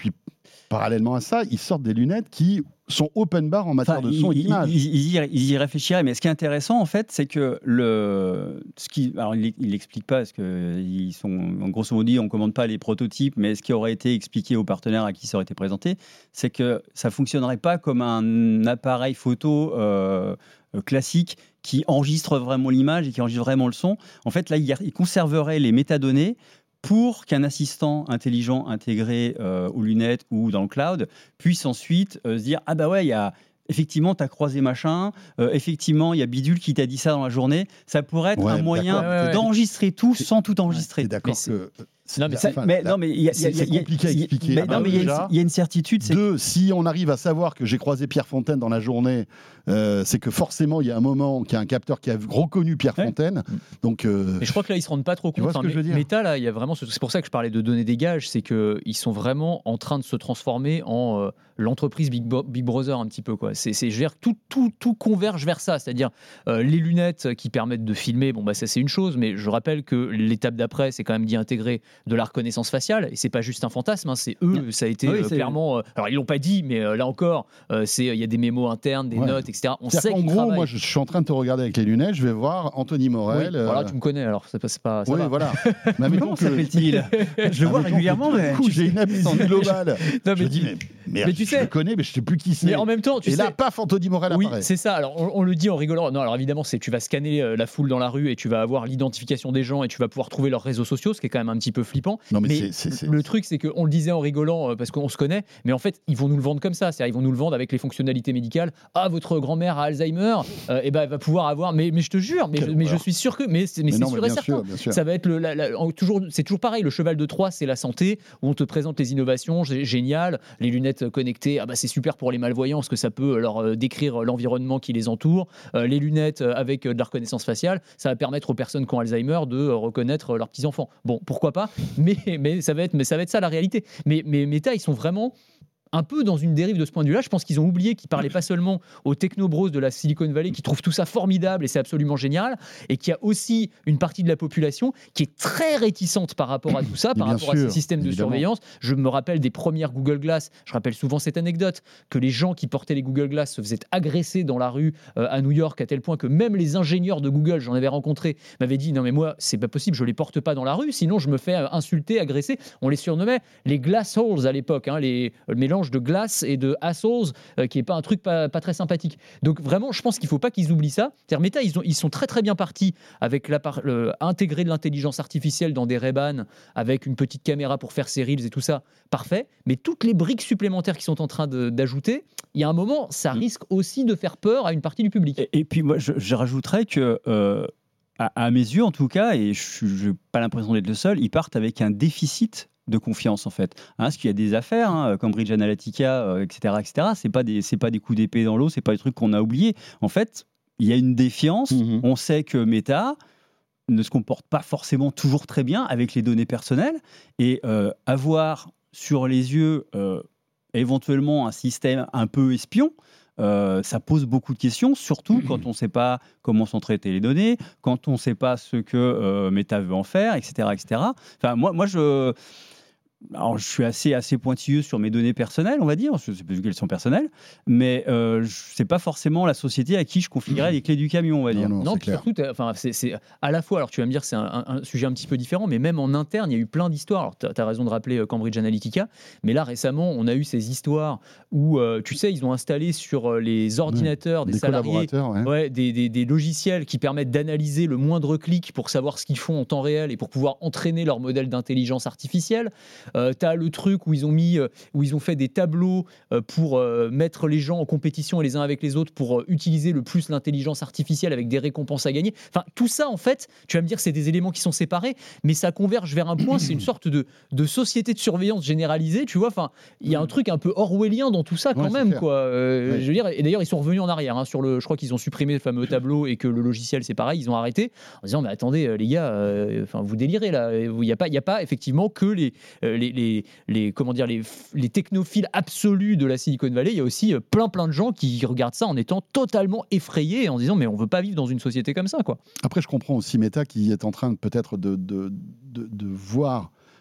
parallèlement à ça, ils sortent des lunettes qui sont open bar en matière Enfin, de son ils, et d'image. ils- ils y, ils y réfléchiraient, mais ce qui est intéressant en fait, c'est que le, ce qui, alors il l'explique pas, parce que ils sont, en grosso modo, on commande pas les prototypes, mais ce qui aurait été expliqué aux partenaires à qui ça aurait été présenté, c'est que ça fonctionnerait pas comme un appareil photo euh, classique qui enregistre vraiment l'image et qui enregistre vraiment le son. En fait, là, il, il conserverait les métadonnées pour qu'un assistant intelligent intégré euh, aux lunettes ou dans le cloud puisse ensuite euh, se dire « Ah bah ouais, il y a... Effectivement, tu as croisé machin. Euh, effectivement, il y a Bidule qui t'a dit ça dans la journée. » Ça pourrait être Ouais, un moyen d'accord. Ouais, ouais. d'enregistrer tout sans tout enregistrer. T'es d'accord Mais c'est- que... Non, mais Ça- enfin, mais la- non, mais il y a- il y a- c'est il y a- compliqué à il y a- expliquer. mais Ah non, bah mais il y a déjà, une- il y a une certitude, c'est Deux, si on arrive à savoir que j'ai croisé Pierre Fontaine dans la journée, euh, c'est que forcément, il y a un moment qu'il y a un capteur qui a reconnu Pierre Ouais. Fontaine. Donc, euh, Mais je crois que là, ils se rendent pas trop Tu compte. vois ce que je veux dire Meta, là, il y a vraiment. ce- C'est pour ça que je parlais de donner des gages, c'est que ils sont vraiment en train de se transformer en euh, l'entreprise Big, Bo- Big Brother un petit peu quoi. C'est, c'est, je veux dire, tout, tout, tout converge vers ça, c'est-à-dire euh, les lunettes qui permettent de filmer. Bon bah ça c'est une chose, mais je rappelle que l'étape d'après, c'est quand même d'y intégrer de la reconnaissance faciale et c'est pas juste un fantasme, hein, c'est eux, ça a été Oui, euh, c'est- clairement. euh, alors ils l'ont pas dit, mais euh, là encore, euh, c'est il y a des mémos internes, des Ouais. notes, et cetera. On c'est-à-dire sait qu'en qu'ils gros, travaillent. moi, je suis en train de te regarder avec les lunettes, je vais voir Anthony Oui, Morel. euh, voilà, tu me connais alors, c'est pas, c'est pas ça oui, va. voilà. Mais admettons Comment que- s'appelle-t-il Je le vois admettons que régulièrement, tout d'un mais coup, j'ai une amnésie globale. Non, Je mais me dis, tu- mais, merde, mais tu je sais- le connais, mais je sais plus qui c'est. Mais en même temps, tu Et sais. là, paf, Anthony Morel Oui, apparaît. c'est ça. Alors, on, on le dit en rigolant. Non, alors évidemment, c'est tu vas scanner euh, la foule dans la rue et tu vas avoir l'identification des gens et tu vas pouvoir trouver leurs réseaux sociaux, ce qui est quand même un petit peu flippant. Non, mais Mais c'est- c'est- c'est- le truc, c'est qu'on le disait en rigolant euh, parce qu'on se connaît, mais en fait, ils vont nous le vendre comme ça. C'est-à-dire, ils vont nous le vendre avec les fonctionnalités médicales. Ah, votre grand-mère a Alzheimer, euh, et ben, elle va pouvoir avoir. Mais, mais je te jure, mais, je, Quelle mais je horreur. suis sûr que. Mais c'est, mais Mais c'est non, mais sûr et bien certain. sûr, bien sûr. Ça va être le, la- la- en- toujours, c'est toujours pareil. Le cheval de Troie, c'est la santé, où on te présente les innovations, gé- génial. Les lunettes connectées, ah bah c'est super pour les malvoyants, parce que ça peut leur euh, décrire l'environnement qui les entoure. Euh, les lunettes euh, avec euh, de la reconnaissance faciale, ça va permettre aux personnes qui ont Alzheimer de euh, reconnaître euh, leurs petits enfants. Bon, pourquoi pas, mais, mais ça va être, mais ça va être ça la réalité. Mais, mais Meta, ils sont vraiment un peu dans une dérive de ce point de vue-là. Je pense qu'ils ont oublié qu'ils parlaient pas seulement aux technobros de la Silicon Valley qui trouvent tout ça formidable et c'est absolument génial, et qu'il y a aussi une partie de la population qui est très réticente par rapport à tout ça, par Bien rapport à sûr, ces systèmes de évidemment. surveillance. Je me rappelle des premières Google Glass. Je rappelle souvent cette anecdote que les gens qui portaient les Google Glass se faisaient agresser dans la rue euh, à New York, à tel point que même les ingénieurs de Google, j'en avais rencontré, m'avaient dit non mais moi c'est pas possible, je les porte pas dans la rue, sinon je me fais euh, insulter, agresser. On les surnommait les glass holes à l'époque, hein, les, le mélange de glace et de assholes, euh, qui est pas un truc pas, pas très sympathique. Donc vraiment, je pense qu'il faut pas qu'ils oublient ça. C'est-à-dire Meta, ils, ont, ils sont très très bien partis avec la par- le- intégrer de l'intelligence artificielle dans des Ray-Ban avec une petite caméra pour faire ses reels et tout ça, parfait. Mais toutes les briques supplémentaires qu'ils sont en train de- d'ajouter, il y a un moment, ça risque aussi de faire peur à une partie du public. Et, et puis moi, je, je rajouterais que, euh, à, à mes yeux en tout cas, et je n'ai pas l'impression d'être le seul, ils partent avec un déficit de confiance en fait. Hein, parce qu'il y a des affaires, hein, Cambridge Analytica, euh, et cetera, et cetera. C'est pas des, c'est pas des coups d'épée dans l'eau, c'est pas des trucs qu'on a oubliés. En fait, il y a une défiance. Mhm. On sait que Meta ne se comporte pas forcément toujours très bien avec les données personnelles, et euh, avoir sur les yeux euh, éventuellement un système un peu espion. Euh, ça pose beaucoup de questions, surtout quand on ne sait pas comment sont traitées les données, quand on ne sait pas ce que euh, Meta veut en faire, et cetera, et cetera. Enfin, moi, moi, je, alors, je suis assez, assez pointilleux sur mes données personnelles, on va dire, je sais pas vu qu'elles sont personnelles, mais euh, c'est pas forcément la société à qui je confierais les clés du camion, on va Non, dire. non, Non, c'est puis clair. surtout, t'as- enfin, c'est, c'est à la fois, alors tu vas me dire, c'est un, un- un sujet un petit peu différent, mais même en interne, il y a eu plein d'histoires. Alors, tu as raison de rappeler euh, Cambridge Analytica, mais là, récemment, on a eu ces histoires où, euh, tu sais, ils ont installé sur euh, les ordinateurs des, Des salariés collaborateurs, ouais. ouais, des, des- des logiciels qui permettent d'analyser le moindre clic pour savoir ce qu'ils font en temps réel et pour pouvoir entraîner leur modèle d'intelligence artificielle. Euh, tu as le truc où ils ont mis, euh, où ils ont fait des tableaux euh, pour euh, mettre les gens en compétition les uns avec les autres pour euh, utiliser le plus l'intelligence artificielle avec des récompenses à gagner. Enfin, tout ça, en fait, tu vas me dire, c'est des éléments qui sont séparés, mais ça converge vers un point. C'est une sorte de, de société de surveillance généralisée, tu vois. Enfin, il y a un truc un peu orwellien dans tout ça quand Ouais, c'est même, clair. quoi. Euh, Ouais. Je veux dire, et d'ailleurs, ils sont revenus en arrière hein, sur le. Je crois qu'ils ont supprimé le fameux tableau et que le logiciel, c'est pareil. Ils ont arrêté en disant, mais attendez, euh, les gars, euh, enfin, vous délirez là. Il n'y a pas, il y a pas effectivement que les, euh, les, les, les, comment dire, les, les technophiles absolus de la Silicon Valley. Il y a aussi euh, plein, plein de gens qui regardent ça en étant totalement effrayés et en disant, mais on veut pas vivre dans une société comme ça, quoi. Après, je comprends aussi Meta qui est en train de, peut-être de, de, de, de voir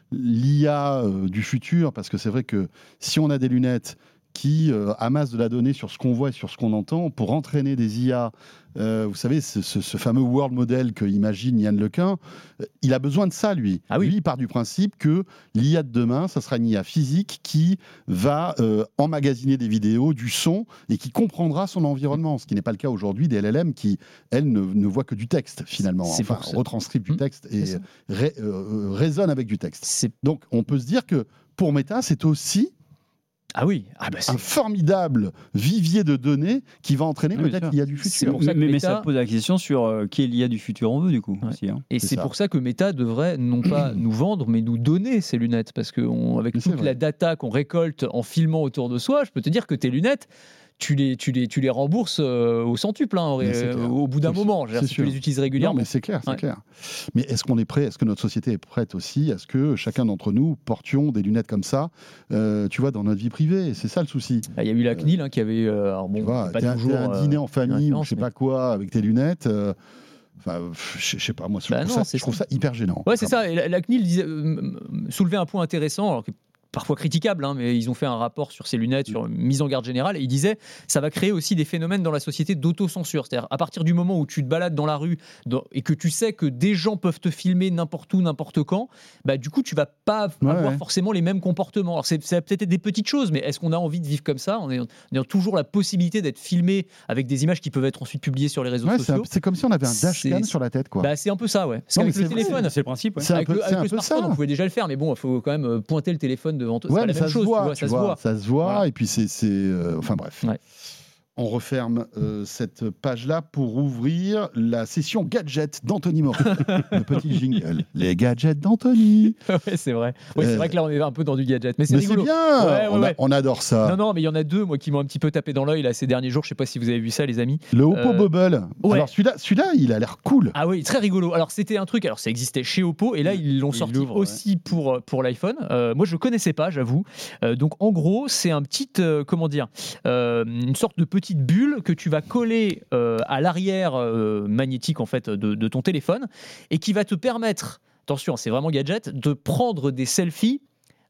l'I A euh, du futur, parce que c'est vrai que si on a des lunettes qui euh, amassent de la donnée sur ce qu'on voit et sur ce qu'on entend, pour entraîner des I A, euh, vous savez, ce, ce, ce fameux world model que imagine Yann Lequin, euh, il a besoin de ça, lui. Ah oui. Lui, il part du principe que l'I A de demain, ça sera une I A physique qui va euh, emmagasiner des vidéos, du son, et qui comprendra son environnement, ce qui n'est pas le cas aujourd'hui des L L M qui, elles, ne, ne voient que du texte, finalement. C'est Enfin, pour ça. retranscrivent du Mmh, texte et c'est ça. ré, euh, raisonnent avec du texte. C'est- Donc, on peut se dire que pour Meta, c'est aussi Ah oui, ah bah c'est un formidable vivier de données qui va entraîner Oui, bien peut-être sûr. l'I A du C'est futur. pour ça que mais, mais Meta- ça pose la question sur euh, qui est l'I A du futur on veut, du coup. Ouais. Aussi, hein. Et C'est c'est ça. pour ça que Meta devrait non pas nous vendre, mais nous donner ces lunettes. Parce qu'avec Mais c'est toute vrai. la data qu'on récolte en filmant autour de soi, je peux te dire que tes lunettes, tu les, tu les, tu les rembourses euh, au centuple, hein, au, Mais c'est clair. au bout d'un C'est- moment. Je veux dire, c'est si tu sûr. les utilises Non, régulièrement. mais c'est clair, c'est Ouais. clair. Mais est-ce qu'on est prêt, est-ce que notre société est prête aussi à ce que chacun d'entre nous portions des lunettes comme ça, euh, tu vois, dans notre vie privée? C'est ça le souci. Ah, il y a eu la C N I L hein, qui avait. euh, alors bon, Tu vois, c'est pas t'es un, toujours. t'es un euh, dîner en famille ou référence, je sais mais- pas quoi avec tes lunettes. euh, Enfin, pff, je je sais pas, moi, je, Bah trouve, non, ça, c'est je trouve ça. ça hyper gênant. Ouais, c'est Vraiment. ça. Et la, la C N I L disait, euh, soulevait un point intéressant, alors que parfois critiquable, hein, mais ils ont fait un rapport sur ces lunettes, sur une mise en garde générale, et ils disaient ça va créer aussi des phénomènes dans la société d'autocensure. C'est-à-dire, à partir du moment où tu te balades dans la rue dans- et que tu sais que des gens peuvent te filmer n'importe où, n'importe quand, bah, du coup, tu vas pas Ouais, avoir ouais. forcément les mêmes comportements. Alors, c'est, ça va peut-être être des petites choses, mais est-ce qu'on a envie de vivre comme ça en ayant, en ayant toujours la possibilité d'être filmé avec des images qui peuvent être ensuite publiées sur les réseaux Ouais, c'est, un- sociaux? c'est comme si on avait un dashcam C'est- sur la tête, quoi. Bah, c'est un peu ça, ouais. Parce Non, qu'avec mais le c'est vrai. téléphone, C'est le principe. Ouais. C'est un avec peu, le, c'est avec un le peu smartphone, ça. on pouvait déjà le faire, mais bon, il faut quand même euh, pointer le téléphone devant toi. C'est Ouais, pas mais la ça même se chose, tu voit, vois, tu ça se vois, voit. ça se voit, Voilà. et puis c'est, c'est, euh, enfin bref. Ouais. On referme euh, cette page-là pour ouvrir la session gadget d'Anthony Moreau. Le petit jingle. Les gadgets d'Anthony. Ouais, c'est vrai. Ouais, Euh, c'est vrai que là, on est un peu dans du gadget, mais c'est Mais c'est rigolo. bien, Ouais, ouais, on, a- ouais. on adore ça. Non, non, mais il y en a deux, moi, qui m'ont un petit peu tapé dans l'œil là ces derniers jours. Je sais pas si vous avez vu ça, les amis. Le Oppo Euh, Bubble. ouais. Alors celui-là, celui-là, il a l'air cool. Ah oui, très rigolo. Alors c'était un truc, alors ça existait chez Oppo et là ils l'ont Ils sorti l'ouvrent, aussi pour, euh, pour l'iPhone. Euh, moi je connaissais pas, j'avoue. Euh, donc en gros c'est un petit, euh, comment dire, euh, une sorte de petite bulle que tu vas coller euh, à l'arrière euh, magnétique en fait de, de ton téléphone et qui va te permettre, attention c'est vraiment gadget, de prendre des selfies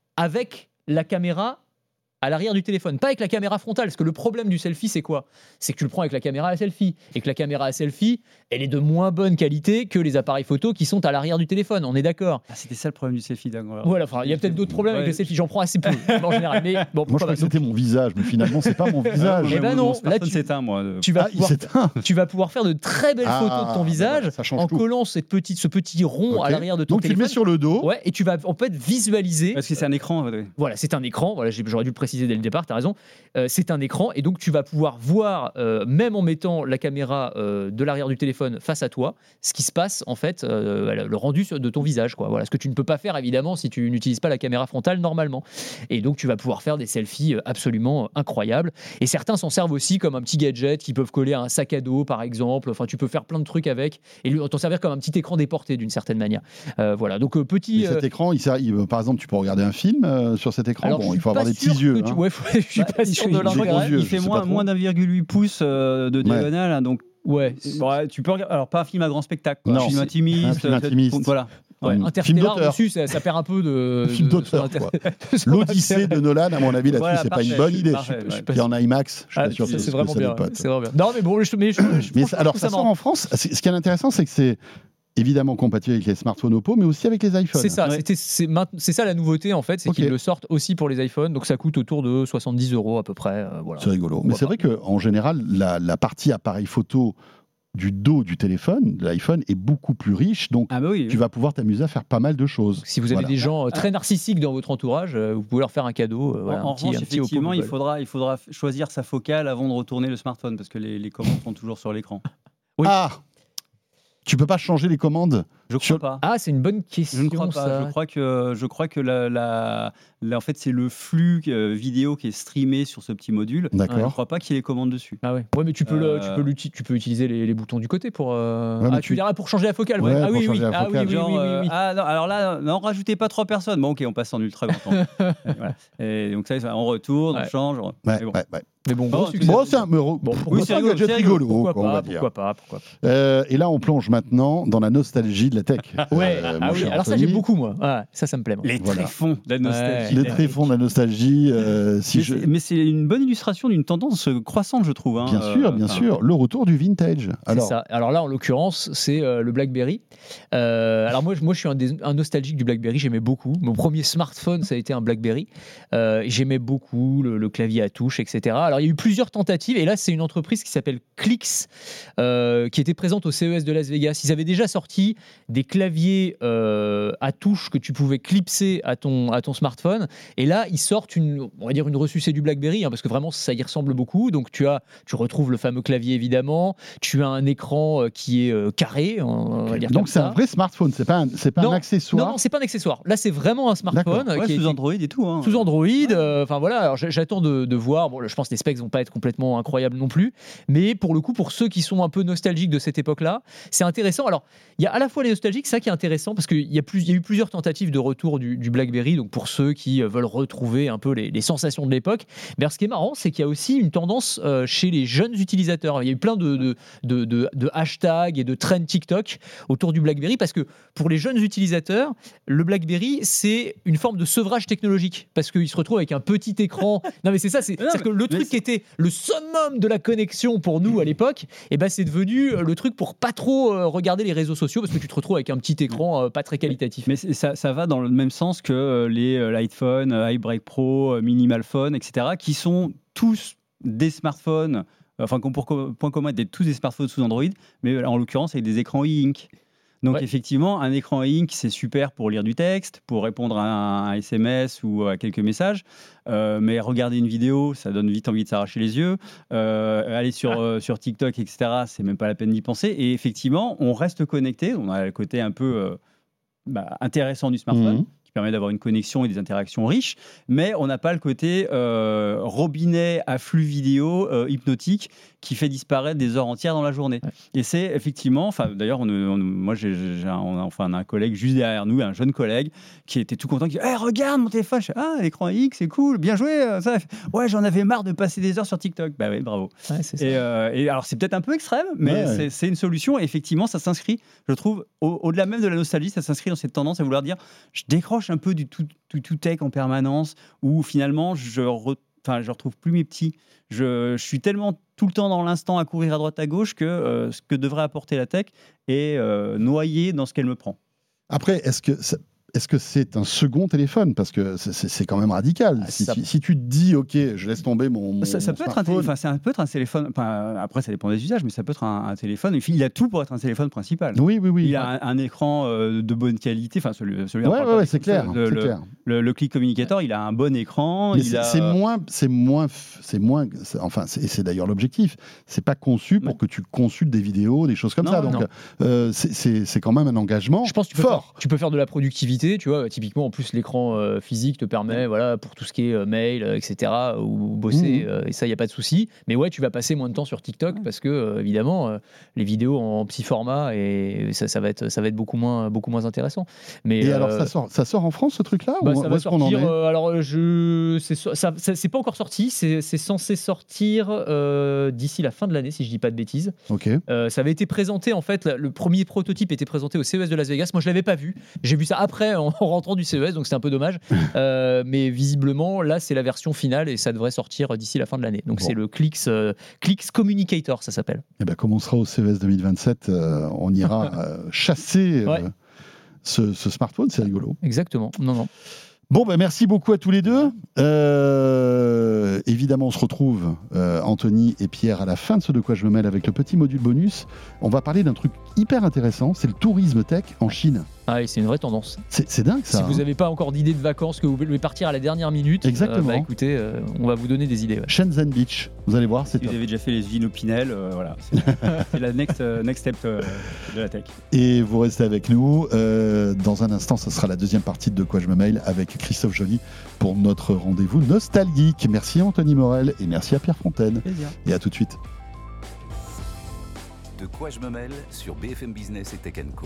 avec la caméra à l'arrière du téléphone, pas avec la caméra frontale, parce que le problème du selfie, c'est quoi? C'est que tu le prends avec la caméra à selfie, et que la caméra à selfie, elle est de moins bonne qualité que les appareils photo qui sont à l'arrière du téléphone, on est d'accord? Ah, c'était ça le problème du selfie, d'accord. Voilà, enfin, il y a peut-être d'autres problèmes avec Ouais. le selfie, j'en prends assez peu, en général, mais bon, Moi, je pourquoi crois pas. que c'était mon visage, mais finalement, c'est pas mon visage. Eh ben Mon non, smartphone là, tu- s'éteint, moi. de- Tu vas, Ah, il pouvoir, s'éteint. tu vas pouvoir faire de très belles Ah, photos de ton ben visage voilà, ça change en tout. collant cette petite, ce petit rond à Ok. l'arrière de ton Donc tu le téléphone. mets sur le dos. Ouais, et tu vas en fait visualiser. Parce que c'est un écran. ouais. Voilà, c'est un écran. Voilà, j'ai- j'aurais dû le préciser dès le départ. T'as raison. Euh, c'est un écran et donc tu vas pouvoir voir, euh, même en mettant la caméra euh, de l'arrière du téléphone face à toi, ce qui se passe en fait, euh, voilà, le rendu sur- de ton visage, quoi. Voilà, ce que tu ne peux pas faire évidemment si tu n'utilises pas la caméra frontale normalement. Et donc tu vas pouvoir faire des selfies euh, absolument euh, incroyables. Et certains s'en servent aussi comme un petit gadget qui peuvent coller à un sac à dos, par exemple. Enfin, tu peux faire plein de trucs avec et lui t'en servir comme un petit écran déporté d'une certaine manière. Euh, voilà, donc euh, petit. Et cet euh, écran, il sert- il- par exemple, tu peux regarder un film euh, sur cet écran. alors, je Bon, suis il faut avoir pas des sûr petits yeux. que tu- hein. ouais, faut- je suis Bah, pas il sûr fait- de je crois l'intérêt. qu'il- yeux, Il je fait sais pas moins, trop. moins d'un virgule huit pouces euh, de diagonale, hein, donc Ouais. bon, ouais, tu peux regarder. Alors pas un film à grand spectacle, quoi. Non, un film c'est- intimiste. un film peut-être- intimiste. Voilà. Ouais, Film Interstellar d'auteur. dessus, ça, ça perd un peu de. Un film de- d'auteur, de- quoi. de son L'Odyssée intérêt. de Nolan, à mon avis, là-dessus, Voilà, c'est pas parfait, une bonne je suis- idée. parfait, Je ouais. suis- Puis en IMAX, je suis Ah, pas sûr que c'est ce c'est que vraiment ça bien. n'est pas. C'est vraiment bien. Non, mais bon, je, mais je, je, Mais franchement, ça- alors, je trouve ça sort marrant. en France. C'est- Ce qui est intéressant, c'est que c'est évidemment compatible avec les smartphones Oppo, mais aussi avec les iPhones. C'est ça, Ouais. c'était- c'est mainte- c'est ça la nouveauté en fait, c'est Ok. qu'ils le sortent aussi pour les iPhones, donc ça coûte autour de soixante-dix euros à peu près. euh, voilà. C'est rigolo. Mais Pourquoi c'est pas. vrai qu'en général, la, la partie appareil photo du dos du téléphone, de l'iPhone, est beaucoup plus riche. Donc, Ah bah oui. tu vas pouvoir t'amuser à faire pas mal de choses. Si vous avez Voilà. des gens euh, très narcissiques dans votre entourage, euh, vous pouvez leur faire un cadeau. euh, voilà, en un petit- revanche, un petit Oppo effectivement, il Bubble. faudra, il faudra f- choisir sa focale avant de retourner le smartphone parce que les, les commandes sont toujours sur l'écran. Oui. Ah, tu peux pas changer les commandes. Je crois Sur- pas. Ah, c'est une bonne question. Je ne crois pas. ça. Je crois que, je crois que la, la- la- en fait, c'est le flux euh, vidéo qui est streamé sur ce petit module. Je ne D'accord. crois pas qu'il y ait les commandes dessus. Ah ouais. Ouais, mais tu peux, le- Euh, tu peux, l'uti- tu peux utiliser les, les boutons du côté pour. euh, Ouais, mais ah, tu- tu dirais pour changer la focale. Ouais, ah pour oui, changer oui. la Ah oui, focale. oui, Genre, oui, oui, euh, oui. ah non, alors là, non, rajoutez pas trois personnes. Bon, ok, on passe en ultra grand angle. Voilà. Et donc ça, ça, on retourne, Ouais. on change. on- Ouais, mais bon. ouais, ouais. Mais bon, gros Oh, succès. Bon, c'est un, mais, bon, oui, c'est un rigolo, gadget c'est rigolo, Pourquoi quoi, on pas, va dire. pourquoi pas, pourquoi pas. Euh, et là, on plonge maintenant dans la nostalgie de la tech. Ouais, Euh, ah mon oui, cher alors ça Anthony. j'aime beaucoup moi. Ouais, ça, ça me plaît. Moi. Les Voilà. tréfonds de la nostalgie. Les Ouais. tréfonds de la nostalgie. euh, si Mais je... c'est- Mais c'est une bonne illustration d'une tendance croissante, je trouve. hein. Bien Euh, sûr, bien enfin, sûr. Le retour du vintage. C'est Alors, ça. Alors là, en l'occurrence, c'est euh, le BlackBerry. Euh, alors moi, je- moi, je suis un, des- un nostalgique du BlackBerry. J'aimais beaucoup. Mon premier smartphone, ça a été un BlackBerry. Euh, J'aimais beaucoup le, le clavier à touche, et cetera. Alors il y a eu plusieurs tentatives. Et là, c'est une entreprise qui s'appelle Clix, euh, qui était présente au C E S de Las Vegas. Ils avaient déjà sorti des claviers euh, à touche que tu pouvais clipser à ton, à ton smartphone. Et là, ils sortent une, on va dire une ressucée du BlackBerry, hein, parce que vraiment, ça y ressemble beaucoup. Donc tu as, tu retrouves le fameux clavier évidemment. Tu as un écran euh, qui est euh, carré, on va dire donc comme c'est ça. un vrai smartphone, c'est pas un, c'est pas Non, un accessoire. Non, non, c'est pas un accessoire. Là, c'est vraiment un smartphone D'accord. ouais, qui est sous Android et tout. hein. sous Android. euh, Enfin voilà, alors j'- j'attends de, de voir. Bon, je pense que les specs vont pas être complètement incroyables non plus, mais pour le coup, pour ceux qui sont un peu nostalgiques de cette époque-là, c'est intéressant. Alors, il y a à la fois les nostalgiques, ça qui est intéressant parce qu'il y a plus, il y a eu plusieurs tentatives de retour du, du BlackBerry. Donc pour ceux qui euh, veulent retrouver un peu les, les sensations de l'époque, mais alors, ce qui est marrant, c'est qu'il y a aussi une tendance euh, chez les jeunes utilisateurs. Il y a eu plein de, de, de, de, de hashtags et de trends TikTok autour du BlackBerry parce que pour les jeunes utilisateurs, le BlackBerry, c'est une forme de sevrage technologique parce qu'ils se retrouvent avec un petit écran. Non, mais c'est ça, c'est Non, c'est-à-dire que le mais truc c'est- qui était le summum de la connexion pour nous à l'époque, et ben c'est devenu euh, le truc pour pas trop euh, regarder les réseaux sociaux parce que tu te retrouves avec un petit écran euh, pas très qualitatif. Mais c'est- ça, ça va dans le même sens que euh, les euh, l'iPhone, euh, iBreak Pro, euh, Minimal Phone, et cetera, qui sont tous des smartphones, enfin, qui ont pour co- point commun d'être tous des smartphones sous Android, mais euh, en l'occurrence avec des écrans e-ink. Donc Ouais. effectivement, un écran e-ink, c'est super pour lire du texte, pour répondre à un, un S M S ou à quelques messages, euh, mais regarder une vidéo, ça donne vite envie de s'arracher les yeux. Euh, aller sur, euh, sur TikTok, et cetera, c'est même pas la peine d'y penser. Et effectivement, on reste connecté, on a le côté un peu euh, bah, intéressant du smartphone. Mhm. Qui permet d'avoir une connexion et des interactions riches, mais on n'a pas le côté euh, robinet à flux vidéo euh, hypnotique qui fait disparaître des heures entières dans la journée. Ouais. Et c'est effectivement, enfin d'ailleurs, on, on- moi j'ai, j'ai un, on a, enfin, on a un collègue juste derrière nous, un jeune collègue qui était tout content, qui dit hey, regarde mon téléphone, je fais, ah l'écran X, c'est cool, bien joué. euh, Ça. Ouais, j'en avais marre de passer des heures sur TikTok. Bah oui, bravo. Ouais, c'est ça. Et, euh, et alors c'est peut-être un peu extrême, mais Ouais. c'est, c'est une solution. Et effectivement, ça s'inscrit, je trouve, au- au-delà même de la nostalgie, ça s'inscrit dans cette tendance à vouloir dire, je décroche un peu du tout, tout, tout tech en permanence, où finalement je, re- enfin, je retrouve plus mes petits. Je, je suis tellement tout le temps dans l'instant à courir à droite à gauche que euh, ce que devrait apporter la tech est euh, noyé dans ce qu'elle me prend. Après, est-ce que ça- est-ce que c'est un second téléphone? Parce que c'est- c'est c'est quand même radical. Ah, si, ça- tu, si tu te dis, OK, je laisse tomber mon, mon Ça, ça mon peut être un, smartphone. téléphone, enfin, ça peut être un téléphone. Enfin, après, ça dépend des usages, mais ça peut être un, un téléphone. Et puis, il a tout pour être un téléphone principal. Oui, oui, oui. Il a un, un écran euh, de bonne qualité, enfin celui, celui Ouais, ouais, ouais, c'est clair. Le, c'est le, clair. le- le Click Communicator, il a un bon écran. Mais il c'est a... c'est moins, c'est moins, f- c'est moins, c'est- enfin, c'est- et c'est d'ailleurs l'objectif. C'est pas conçu pour Ouais. que tu consultes des vidéos, des choses comme Non, ça. non. Donc, euh, c'est- c'est c'est quand même un engagement Je pense que tu peux, fort. faire, tu peux faire de la productivité, tu vois. Typiquement, en plus, l'écran euh, physique te permet, voilà, pour tout ce qui est euh, mail, euh, et cetera, ou bosser, Mhm. euh, et ça, il n'y a pas de souci. Mais ouais, tu vas passer moins de temps sur TikTok parce que, euh, évidemment, euh, les vidéos en petit format, et ça, ça va être, ça va être beaucoup moins, beaucoup moins intéressant. Mais, Et euh, alors, ça sort, ça sort en France ce truc-là bah, ou ça où va est-ce qu'on en sortir. est euh, alors, euh, je, c'est, so- ça, ça- c'est pas encore sorti. C'est, c'est censé sortir euh, d'ici la fin de l'année, si je dis pas de bêtises. Ok. Euh, ça avait été présenté, en fait, le premier prototype était présenté au C E S de Las Vegas. Moi, je l'avais pas vu. J'ai vu ça après, en, en rentrant du C E S, donc c'était un peu dommage. Euh, mais visiblement, là, c'est la version finale et ça devrait sortir d'ici la fin de l'année. Donc Bon. c'est le Clix, euh, Clix Communicator, ça s'appelle. Eh ben, comme on sera au C E S deux mille vingt-sept, euh, on ira euh, chasser euh, Ouais. ce, ce smartphone. C'est rigolo. Exactement. Non, non. Bon, ben merci beaucoup à tous les deux. Euh, évidemment, on se retrouve, euh, Anthony et Pierre, à la fin de ce De quoi je me mêle avec le petit module bonus. On va parler d'un truc hyper intéressant, c'est le tourisme tech en Chine. Ah, et c'est une vraie tendance. C'est c'est dingue ça. si vous hein. n'avez pas encore d'idée de vacances, que vous voulez partir à la dernière minute, Exactement. euh, bah, écoutez, euh, on va vous donner des idées. ouais. Shenzhen Beach, vous allez voir, c'est Si vous top. avez déjà fait les usines au Pinel, euh, voilà, c'est, c'est la next, euh, next step euh, de la tech. Et vous restez avec nous. Euh, dans un instant, ce sera la deuxième partie de De quoi je me mêle avec Christophe Joly pour notre rendez-vous nostalgique. Merci à Anthony Morel et merci à Pierre Fontaine. Plaisir. Et à tout de suite. De quoi je me mêle sur B F M Business et Tech and Co.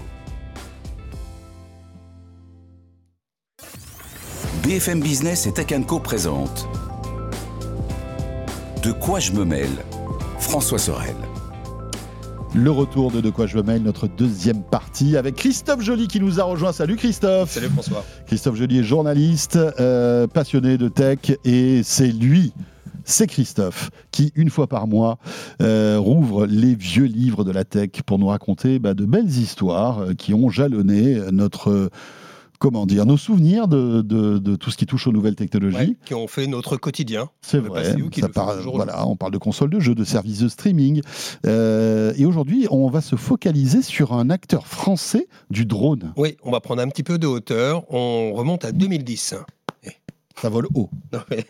B F M Business et Tech and Co présente De quoi je me mêle ? François Sorel. Le retour de De quoi je me mêle, notre deuxième partie avec Christophe Joly qui nous a rejoint. Salut Christophe. Salut François. Christophe Joly est journaliste, euh, passionné de tech et c'est lui, c'est Christophe qui, une fois par mois, euh, rouvre les vieux livres de la tech pour nous raconter bah, de belles histoires euh, qui ont jalonné notre... Euh, comment dire, nos souvenirs de, de, de tout ce qui touche aux nouvelles technologies. Ouais, qui ont fait notre quotidien. C'est vrai. Ça part, voilà, on parle de consoles de jeux, de services de streaming. Euh, et aujourd'hui, on va se focaliser sur un acteur français du drone. Oui, on va prendre un petit peu de hauteur. On remonte à deux mille dix. Ça vole haut. Non, mais...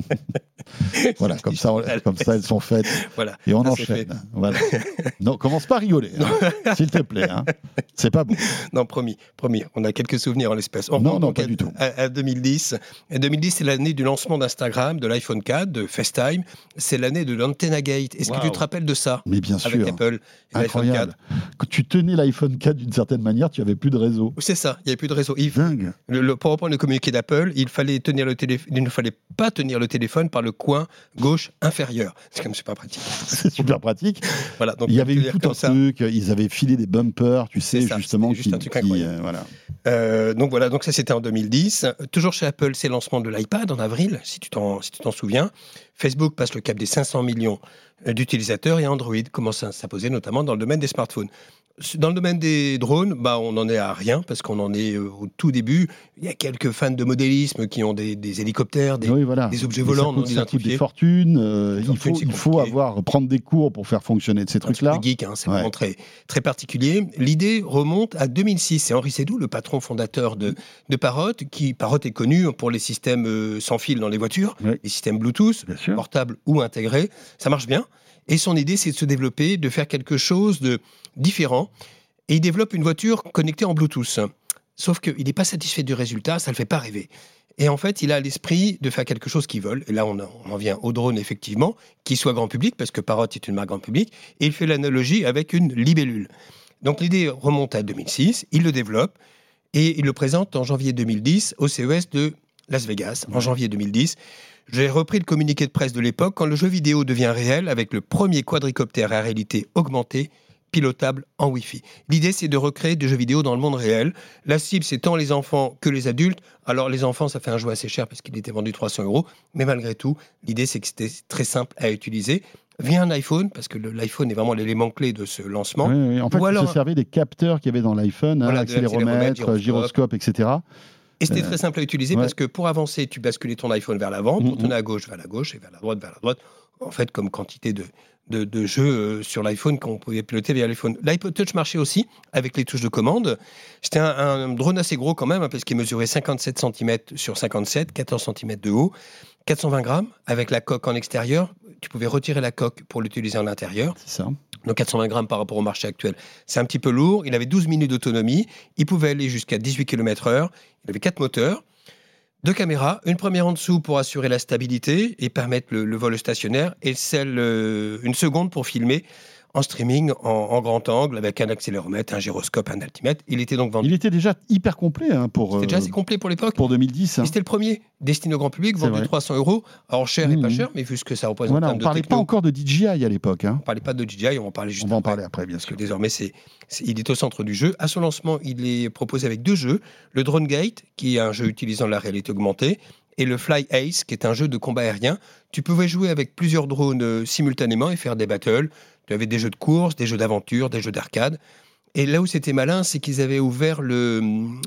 voilà, comme ça, on, comme ça, elles sont faites. Voilà, et on ça, enchaîne. Voilà. Non, commence pas à rigoler, hein, s'il te plaît. Hein. C'est pas bon. Non, promis, promis. On a quelques souvenirs en l'espèce. On non, non, pas à, du tout. À, à deux mille dix. Et deux mille dix, c'est l'année du lancement d'Instagram, de l'iPhone quatre, de FaceTime. C'est l'année de l'Antenna Gate. Est-ce wow. que tu te rappelles de ça ? Mais bien sûr. Avec Apple et l'iPhone quatre. Quand tu tenais l'iPhone quatre d'une certaine manière, tu n'avais plus de réseau. C'est ça, il n'y avait plus de réseau. Il... Dingue. Le, le, pour reprendre le communiqué d'Apple, il fallait tenir le téléphone. Il ne fallait pas tenir le téléphone par le coin gauche inférieur. C'est quand même super pratique. C'est super pratique. Voilà, donc il y avait eu tout un ça. truc, ils avaient filé des bumpers, tu sais, ça, justement. Juste qui, un truc qui, incroyable. Euh, voilà. Euh, donc voilà, donc ça c'était en deux mille dix. Toujours chez Apple, c'est le lancement de l'iPad en avril, si tu t'en, si tu t'en souviens. Facebook passe le cap des cinq cents millions d'utilisateurs et Android commence à s'imposer, notamment dans le domaine des smartphones. Dans le domaine des drones, bah, on n'en est à rien parce qu'on en est euh, au tout début. Il y a quelques fans de modélisme qui ont des, des hélicoptères, des, oui, voilà. des objets volants non identifiés. Ça coûte des fortunes. Euh, il faut, il faut avoir, prendre des cours pour faire fonctionner ces trucs-là. C'est geek, hein, c'est ouais. vraiment très, très particulier. L'idée remonte à deux mille six. C'est Henri Seydoux, le patron fondateur de, de Parrot, qui Parrot est connu pour les systèmes euh, sans fil dans les voitures, oui. les systèmes Bluetooth, portables ou intégrés. Ça marche bien. Et son idée, c'est de se développer, de faire quelque chose de différent. Et il développe une voiture connectée en Bluetooth. Sauf qu'il n'est pas satisfait du résultat, ça ne le fait pas rêver. Et en fait, il a à l'esprit de faire quelque chose qui vole. Et là, on, on en vient au drone, effectivement, qui soit grand public, parce que Parrot est une marque grand public. Et il fait l'analogie avec une libellule. Donc l'idée remonte à deux mille six, il le développe, et il le présente en janvier deux mille dix au C E S de Las Vegas, en janvier deux mille dix. J'ai repris le communiqué de presse de l'époque quand le jeu vidéo devient réel avec le premier quadricoptère à réalité augmentée pilotable en Wi-Fi. L'idée, c'est de recréer des jeux vidéo dans le monde réel. La cible, c'est tant les enfants que les adultes. Alors, les enfants, ça fait un jouet assez cher parce qu'il était vendu trois cents euros. Mais malgré tout, l'idée, c'est que c'était très simple à utiliser. Via un iPhone, parce que l'iPhone est vraiment l'élément clé de ce lancement. Oui, oui. En fait, il se servait des capteurs qu'il y avait dans l'iPhone, voilà, hein, accéléromètre, gyroscope, gyroscope, et cetera. Et c'était euh, très simple à utiliser ouais. parce que pour avancer, tu basculais ton iPhone vers l'avant, pour mm-hmm. tourner à gauche vers la gauche et vers la droite vers la droite. En fait, comme quantité de, de, de jeux euh, sur l'iPhone qu'on pouvait piloter via l'iPhone. L'iPod Touch marchait aussi avec les touches de commande. C'était un, un drone assez gros quand même, hein, parce qu'il mesurait cinquante-sept centimètres sur cinquante-sept, quatorze centimètres de haut, quatre cent vingt grammes avec la coque en extérieur. Tu pouvais retirer la coque pour l'utiliser en intérieur. C'est ça. Donc quatre cent vingt grammes par rapport au marché actuel. C'est un petit peu lourd. Il avait douze minutes d'autonomie. Il pouvait aller jusqu'à dix-huit kilomètres heure. Il avait quatre moteurs. Deux caméras, une première en dessous pour assurer la stabilité et permettre le, le vol stationnaire, et celle, euh, une seconde pour filmer en streaming, en, en grand angle, avec un accéléromètre, un gyroscope, un altimètre. Il était donc vendu. Il était déjà hyper complet hein, pour. C'était déjà assez complet pour l'époque. Pour deux mille dix. Hein. C'était le premier destiné au grand public, vendu trois cents euros. Alors cher mmh. et pas cher, mais vu ce que ça représente. Voilà, on ne parlait pas encore de D J I à l'époque. Hein. On ne parlait pas de D J I, on va en parler juste après. On va en après, parler après, bien sûr. Parce que désormais, c'est, c'est, il est au centre du jeu. À son lancement, il est proposé avec deux jeux. Le Drone Gate, qui est un jeu utilisant la réalité augmentée, et le Fly Ace, qui est un jeu de combat aérien. Tu pouvais jouer avec plusieurs drones euh, simultanément et faire des battles. Tu avais des jeux de course, des jeux d'aventure, des jeux d'arcade. Et là où c'était malin, c'est qu'ils avaient ouvert le,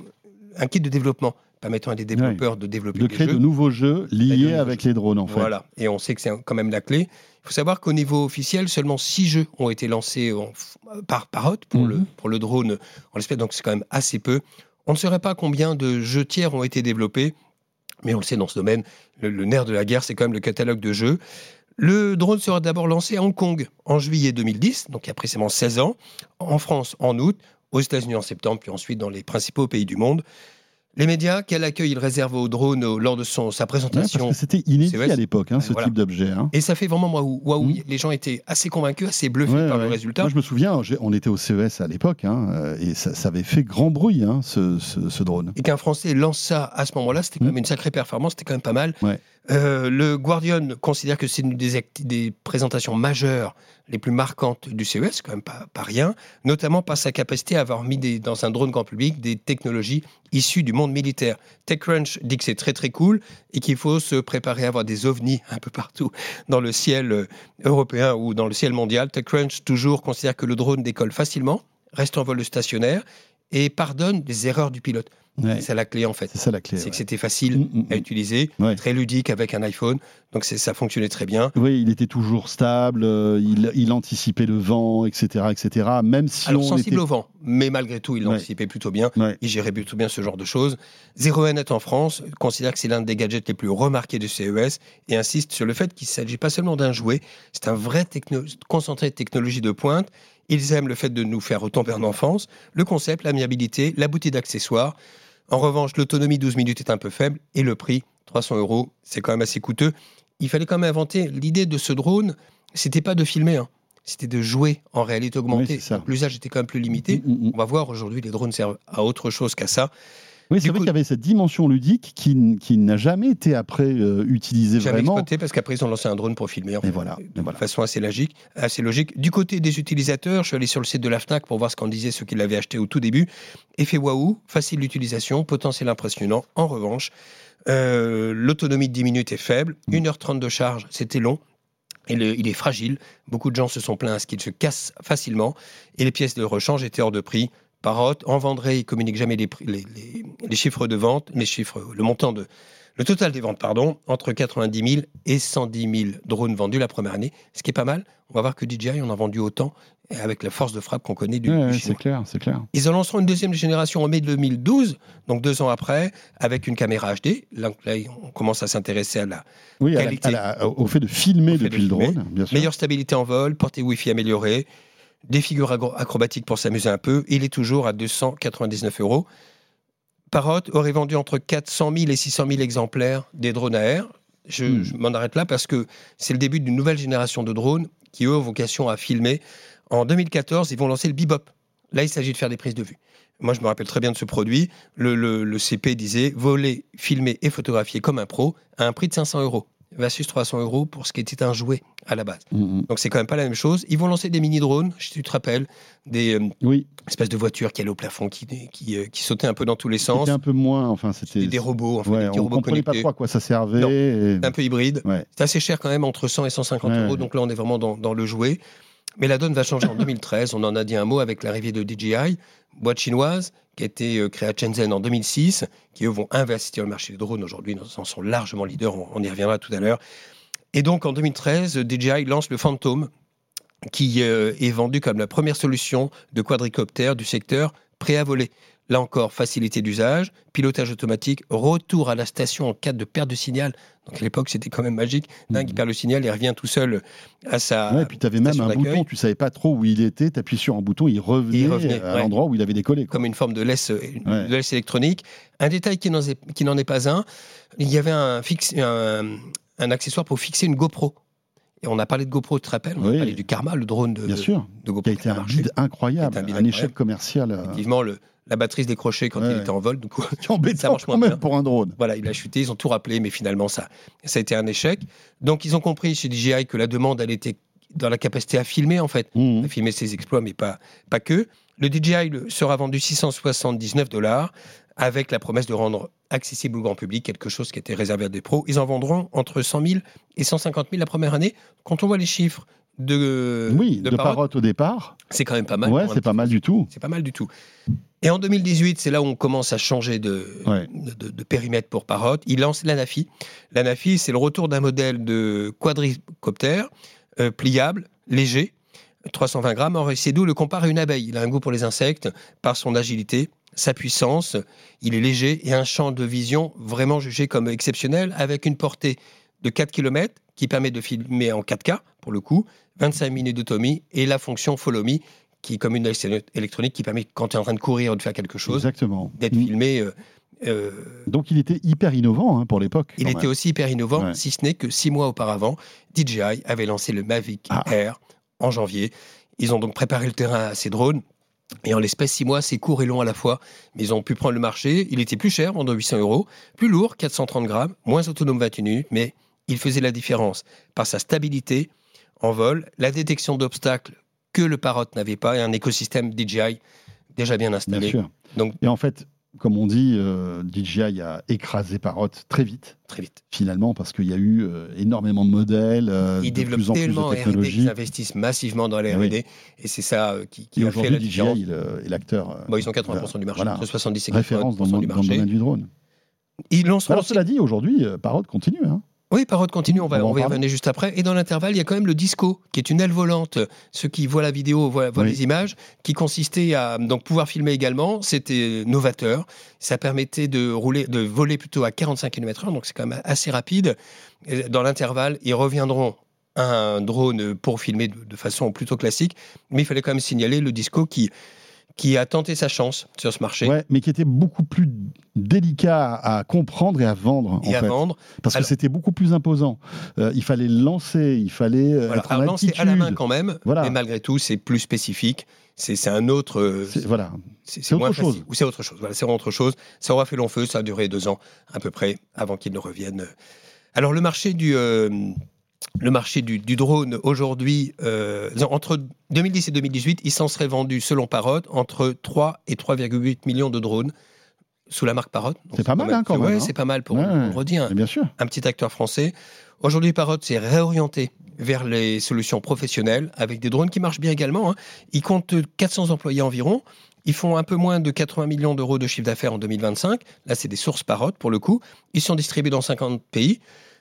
un kit de développement, permettant à des développeurs ouais. de développer de des créer jeux. de nouveaux jeux liés avec jeux. les drones, en fait. Voilà, et on sait que c'est quand même la clé. Il faut savoir qu'au niveau officiel, seulement six jeux ont été lancés en, par Parrot pour, mm-hmm. le, pour le drone en l'espèce, donc c'est quand même assez peu. On ne saurait pas combien de jeux tiers ont été développés, mais on le sait dans ce domaine, le, le nerf de la guerre, c'est quand même le catalogue de jeux. Le drone sera d'abord lancé à Hong Kong en juillet deux mille dix, donc il y a précisément seize ans, en France en août, aux États-Unis en septembre, puis ensuite dans les principaux pays du monde. Les médias, quel accueil il réserve au drone euh, lors de son, sa Ouais, présentation. parce que c'était inédit C E S. à l'époque, hein, Ouais, ce voilà. type d'objet. Hein. Et ça fait vraiment waouh. waouh. Mm. Les gens étaient assez convaincus, assez bluffés Ouais, par ouais. le résultat. Moi, je me souviens, j'ai- on était au C E S à l'époque, hein, euh, et ça, ça avait fait grand bruit, hein, ce, ce- ce drone. Et qu'un Français lance ça à ce moment-là, c'était quand Mm. même une sacrée performance, c'était quand même pas mal. Ouais. Euh, le Guardian considère que c'est une des, acti- des présentations majeures les plus marquantes du C E S, quand même pas, pas rien, notamment par sa capacité à avoir mis des, dans un drone grand public des technologies issues du monde militaire. TechCrunch dit que c'est très très cool et qu'il faut se préparer à avoir des ovnis un peu partout dans le ciel euh, européen ou dans le ciel mondial. TechCrunch toujours considère que le drone décolle facilement, reste en vol stationnaire et pardonne les erreurs du pilote. Ouais. C'est la clé en fait. C'est ça la clé. C'est ouais. que c'était facile Mm, mm, à mm. utiliser, Ouais. très ludique avec un iPhone. Donc c'est- ça fonctionnait très bien. Oui, il était toujours stable, euh, il, il anticipait le vent, et cetera, et cetera. Même si Alors on sensible était... au vent, mais malgré tout, il Ouais. l'anticipait plutôt bien. Ouais. Il gérait plutôt bien ce genre de choses. zéro un net en France considère que c'est l'un des gadgets les plus remarqués du C E S et insiste sur le fait qu'il ne s'agit pas seulement d'un jouet, c'est un vrai techno- concentré de technologie de pointe. Ils aiment le fait de nous faire retomber en enfance, le concept, l'amiabilité, la boutique d'accessoires. En revanche, l'autonomie douze minutes est un peu faible et le prix, trois cents euros, c'est quand même assez coûteux. Il fallait quand même inventer l'idée de ce drone, c'était pas de filmer, hein. C'était de jouer en réalité augmentée. Oui, c'est ça. Donc, l'usage était quand même plus limité. Mm, mm, mm. On va voir aujourd'hui, les drones servent à autre chose qu'à ça. Oui, Du c'est vrai coup- qu'il y avait cette dimension ludique qui, n- qui n'a jamais été après euh, utilisée Jamais vraiment. exploité parce qu'après ils ont lancé un drone pour filmer. En Et fait, voilà, de et voilà. façon assez logique, assez logique. Du côté des utilisateurs, je suis allé sur le site de la Fnac pour voir ce qu'en disaient ceux qui l'avaient acheté au tout début. Effet waouh, facile d'utilisation, potentiel impressionnant. En revanche, euh, l'autonomie de dix minutes est faible. Mm. une heure trente de charge, c'était long. Et le- il est fragile. Beaucoup de gens se sont plaints à ce qu'il se casse facilement. Et les pièces de rechange étaient hors de prix. Parrot, en vendrait, il communique jamais les, prix- les, les- les chiffres de vente, les chiffres, le montant de, le total des ventes, pardon, entre quatre-vingt-dix mille et cent dix mille drones vendus la première année, ce qui est pas mal. On va voir que D J I en a vendu autant, et avec la force de frappe qu'on connaît du, Ouais, du ouais, chinois. c'est clair, c'est clair. Ils en lanceront une deuxième génération en mai deux mille douze, donc deux ans après, avec une caméra H D. Là, là, on commence à s'intéresser à la Oui, à la- qualité. à la- au fait de filmer Au fait de depuis le filmer. drone, bien sûr. meilleure stabilité en vol, portée Wi-Fi améliorée, des figures agro- acrobatiques pour s'amuser un peu. Il est toujours à deux cent quatre-vingt-dix-neuf euros. Parrot aurait vendu entre quatre cent mille et six cent mille exemplaires des drones à air. Je, Hmm. je m'en arrête là parce que c'est le début d'une nouvelle génération de drones qui, eux, ont vocation à filmer. En deux mille quatorze, ils vont lancer le Bebop. Là, il s'agit de faire des prises de vue. Moi, je me rappelle très bien de ce produit. Le, le- le C P disait voler, filmer et photographier comme un pro à un prix de cinq cents euros versus trois cents euros pour ce qui était un jouet à la base. Mm, mm. Donc, c'est quand même pas la même chose. Ils vont lancer des mini-drones, si tu te rappelles, des euh, Oui, espèces de voitures qui allaient au plafond, qui, qui, euh, qui sautaient un peu dans tous les sens. c'était un peu moins, enfin c'était... Des, des robots, enfin, Ouais, des petits on robots comprenait pas connectés. trop à quoi ça servait. Non. et- Un peu hybride. Ouais. C'est assez cher quand même, entre cent et cent cinquante Ouais, euros. ouais. Donc là, on est vraiment dans, dans le jouet. Mais la donne va changer en deux mille treize. On en a dit un mot avec l'arrivée de D J I, boîte chinoise, qui a été euh, créée à Shenzhen en deux mille six, qui eux vont investir le marché des drones aujourd'hui. Ils en sont largement leaders. On, on y reviendra tout à l'heure. Et donc en deux mille treize, D J I lance le Phantom, qui euh, est vendu comme la première solution de quadricoptère du secteur prêt à voler. Là encore, facilité d'usage, pilotage automatique, retour à la station en cas de perte de signal. Donc à l'époque, c'était quand même magique. Dingue, il perd le signal, il revient tout seul à sa Ouais, et puis tu avais même station un d'accueil. bouton, tu savais pas trop où il était, tu appuies sur un bouton, il revenait, Il revenait, à ouais. l'endroit où il avait décollé. quoi. Comme une forme de laisse, une Ouais. de laisse électronique. Un détail qui n'en est, qui n'en est pas un, il y avait un, fixe, un, un accessoire pour fixer une GoPro. Et on a parlé de GoPro, tu te rappelles? On Oui. a parlé du Karma, le drone de, Bien sûr, de GoPro. qui a été qui a un marché. bid incroyable, Qui a été un un, bid échec incroyable. commercial euh, Effectivement, le, la batterie se décrochait quand Ouais. il était en vol. Du coup, qui embêtant Ça marche quand moins même bien. pour un drone. voilà, il a chuté, ils ont tout rappelé, mais finalement, ça, ça a été un échec. Donc, ils ont compris chez D J I que la demande, elle était dans la capacité à filmer, en fait, Mhm. à filmer ses exploits, mais pas, pas que. Le D J I le- sera vendu six cent soixante-dix-neuf dollars, avec la promesse de rendre accessible au grand public quelque chose qui était réservé à des pros. Ils en vendront entre cent mille et cent cinquante mille la première année. Quand on voit les chiffres de, Oui, de, Parrot, Parrot au départ. c'est quand même pas mal. Ouais, pour un c'est petit pas mal du tout. c'est pas mal du tout. Et en deux mille dix-huit, c'est là où on commence à changer de, Ouais. de, de- de périmètre pour Parrot. Il lance l'Anafi. L'Anafi, c'est le retour d'un modèle de quadricoptère euh, pliable, léger, trois cent vingt grammes. Henri Seydoux le compare à une abeille. Il a un goût pour les insectes par son agilité, sa puissance. Il est léger et un champ de vision vraiment jugé comme exceptionnel, avec une portée de quatre kilomètres qui permet de filmer en quatre K, pour le coup, vingt-cinq minutes d'autonomie et la fonction Follow Me, qui est comme une laisse électronique qui permet, quand tu es en train de courir ou de faire quelque chose, Exactement. d'être Mhm. filmé euh, Euh, Donc il était hyper innovant hein, pour l'époque. il quand était même. aussi hyper innovant, Ouais. si ce n'est que six mois auparavant, D J I avait lancé le Mavic Ah. Air en janvier. Ils ont donc préparé le terrain à ces drones. Et en l'espèce, six mois, c'est court et long à la fois. Mais ils ont pu prendre le marché. Il était plus cher, vendant huit cents euros. Plus lourd, quatre cent trente grammes. Moins autonome, vingt et une minutes. Mais il faisait la différence par sa stabilité en vol, la détection d'obstacles que le Parrot n'avait pas et un écosystème D J I déjà bien installé. Bien sûr. Donc, Et en fait, comme on dit, euh, D J I a écrasé Parrot très vite, très vite. finalement, parce qu'il y a eu euh, énormément de modèles, euh, Ils de développent plus en plus tellement de en R et D technologies. qu'ils investissent massivement dans la Eh R et D. oui. Et c'est ça euh, qui, qui Et a fait aujourd'hui, la D J différence. I est le- est l'acteur. euh, Bon, ils ont quatre-vingts pour cent du marché, voilà. entre soixante-dix et référence dans, quatre-vingts pour cent le- du dans le marché. domaine du drone. Ils lanceront Alors aussi- cela dit, aujourd'hui, euh, Parrot continue. Hein. Oui, Parrot continue, on va, On va en on va y parler. revenir juste après. Et dans l'intervalle, il y a quand même le Disco, qui est une aile volante. Ceux qui voient la vidéo voient, voient Oui. les images, qui consistait à donc, pouvoir filmer également. C'était novateur. Ça permettait de, rouler, de voler plutôt à quarante-cinq kilomètres heure, donc c'est quand même assez rapide. Et dans l'intervalle, ils reviendront à un drone pour filmer de, de façon plutôt classique. Mais il fallait quand même signaler le Disco qui, qui a tenté sa chance sur ce marché. Ouais, mais qui était beaucoup plus délicat à, à comprendre et à vendre. Et en à fait. vendre. Parce Alors- que c'était beaucoup plus imposant. Euh, il fallait le lancer, il fallait euh, Voilà. être en Alors, lancer altitude. à la main quand même, Voilà. mais malgré tout, c'est plus spécifique. C'est c'est un autre. euh, C'est- Voilà. C'est C'est autre moins chose. facile. Ou c'est autre chose. Voilà, c'est autre chose. Ça aura fait long feu. Ça a duré deux ans à peu près avant qu'ils ne reviennent. Alors le marché du euh, le marché du, du drone aujourd'hui, euh, entre deux mille dix et deux mille dix-huit, il s'en serait vendu selon Parrot entre trois et trois virgule huit millions de drones sous la marque Parrot. Donc, C'est pas mal, hein, quand ouais, même, hein. c'est pas mal pour Ouais, un vendredi, un, Mais bien sûr. un petit acteur français. Aujourd'hui, Parrot s'est réorienté vers les solutions professionnelles avec des drones qui marchent bien également. Hein. Ils comptent quatre cents employés environ. Ils font un peu moins de quatre-vingts millions d'euros de chiffre d'affaires en deux mille vingt-cinq. Là, c'est des sources Parrot pour le coup. Ils sont distribués dans cinquante pays.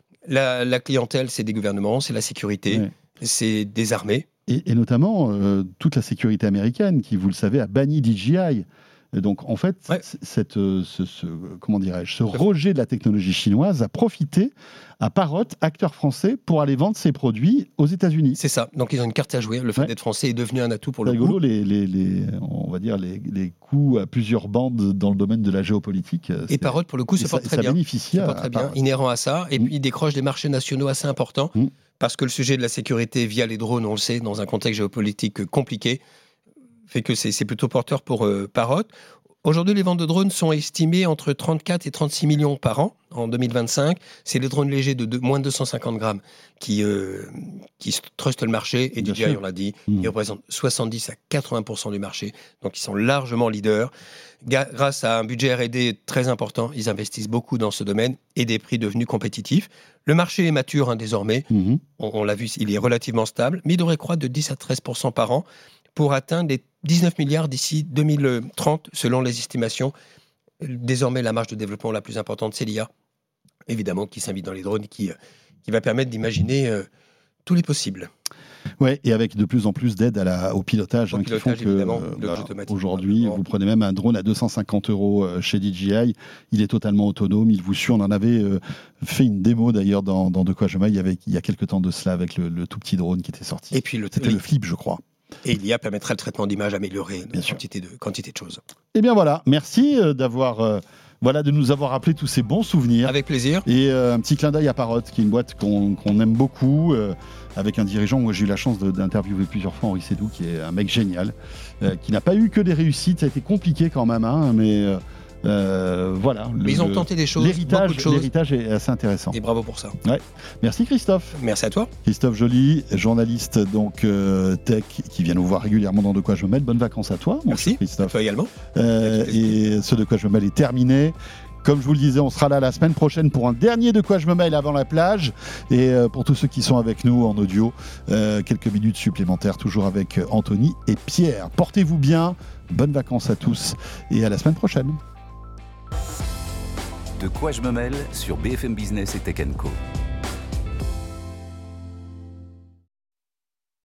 La, la clientèle, c'est des gouvernements, c'est la sécurité, Ouais. c'est des armées. Et, et notamment, euh, toute la sécurité américaine, qui, vous le savez, a banni D J I. Et donc, en fait, Ouais. c- cette, euh, ce, ce- comment dirais-je, ce rejet de la technologie chinoise a profité à Parrot, acteur français, pour aller vendre ses produits aux États-Unis. C'est ça. Donc, ils ont une carte à jouer. Le fait Ouais. d'être français est devenu un atout pour C'est le rigolo, coup. les, les, les- on va dire les, les coups à plusieurs bandes dans le domaine de la géopolitique. euh, Et c'est- Parrot, pour le coup, et se ça, porte très ça bien. bénéficie Se à- porte très à bien, Parrot. inhérent à ça. Et Mm. puis, il décroche des marchés nationaux assez importants. Mm. Parce que le sujet de la sécurité via les drones, on le sait, dans un contexte géopolitique compliqué, fait que c'est c'est plutôt porteur pour euh, Parrot. Aujourd'hui, les ventes de drones sont estimées entre trente-quatre et trente-six millions par an en deux mille vingt-cinq. C'est les drones légers de deux- moins de deux cent cinquante grammes qui, euh, qui trustent le marché. Et Bien D J I, sûr. on l'a dit, Mm. ils représentent soixante-dix à quatre-vingts pour cent du marché. Donc, ils sont largement leaders. Ga- Grâce à un budget R et D très important, ils investissent beaucoup dans ce domaine et des prix devenus compétitifs. Le marché est mature hein, désormais. Mhm. On, on l'a vu, il est relativement stable, mais il devrait croître de dix à treize pour cent par an pour atteindre les dix-neuf milliards d'ici deux mille trente, selon les estimations. Désormais, la marge de développement la plus importante, c'est l'I A, évidemment, qui s'invite dans les drones et qui, euh, qui va permettre d'imaginer euh, tous les possibles. Ouais, et avec de plus en plus d'aide à la- au pilotage, Au hein, pilotage, qui font que évidemment, euh, le bah, jeu automatique, aujourd'hui, probablement. vous prenez même un drone à deux cent cinquante euros euh, chez D J I, il est totalement autonome, il vous suit. On en avait euh, fait une démo d'ailleurs dans, dans De quoi je m'aille il y avait il y a quelques temps de cela avec le, le tout petit drone qui était sorti. Et puis, le, C'était le Flip, je crois. et l'I A permettra le traitement d'image amélioré, Bien de sûr. quantité de, quantité de choses. Eh bien voilà, merci euh, d'avoir, euh, voilà, de nous avoir rappelé tous ces bons souvenirs. Avec plaisir. Et euh, un petit clin d'œil à Parrot, qui est une boîte qu'on qu'on aime beaucoup, euh, avec un dirigeant. Moi, j'ai eu la chance de- d'interviewer plusieurs fois Henri Sédou, qui est un mec génial, euh, qui n'a pas eu que des réussites. Ça a été compliqué quand même, hein, mais euh, euh, voilà. Le- Mais ils ont le- tenté des choses, beaucoup L'héritage, de choses. l'héritage est assez intéressant. Et bravo pour ça. Merci Christophe. Merci à toi. Christophe Joly, journaliste donc euh, tech, qui vient nous voir régulièrement dans De quoi je me mêle. Bonnes vacances à toi, mon Merci. cher Christophe. Toi également. Euh, Avec plaisir. et ce De quoi je me mêle est terminé. Comme je vous le disais, on sera là la semaine prochaine pour un dernier De quoi je me mêle avant la plage. Et euh, pour tous ceux qui sont avec nous en audio, euh, quelques minutes supplémentaires, toujours avec euh, Anthony et Pierre. Portez-vous bien, bonnes vacances à tous et à la semaine prochaine. De quoi je me mêle sur B F M Business et Tech and Co.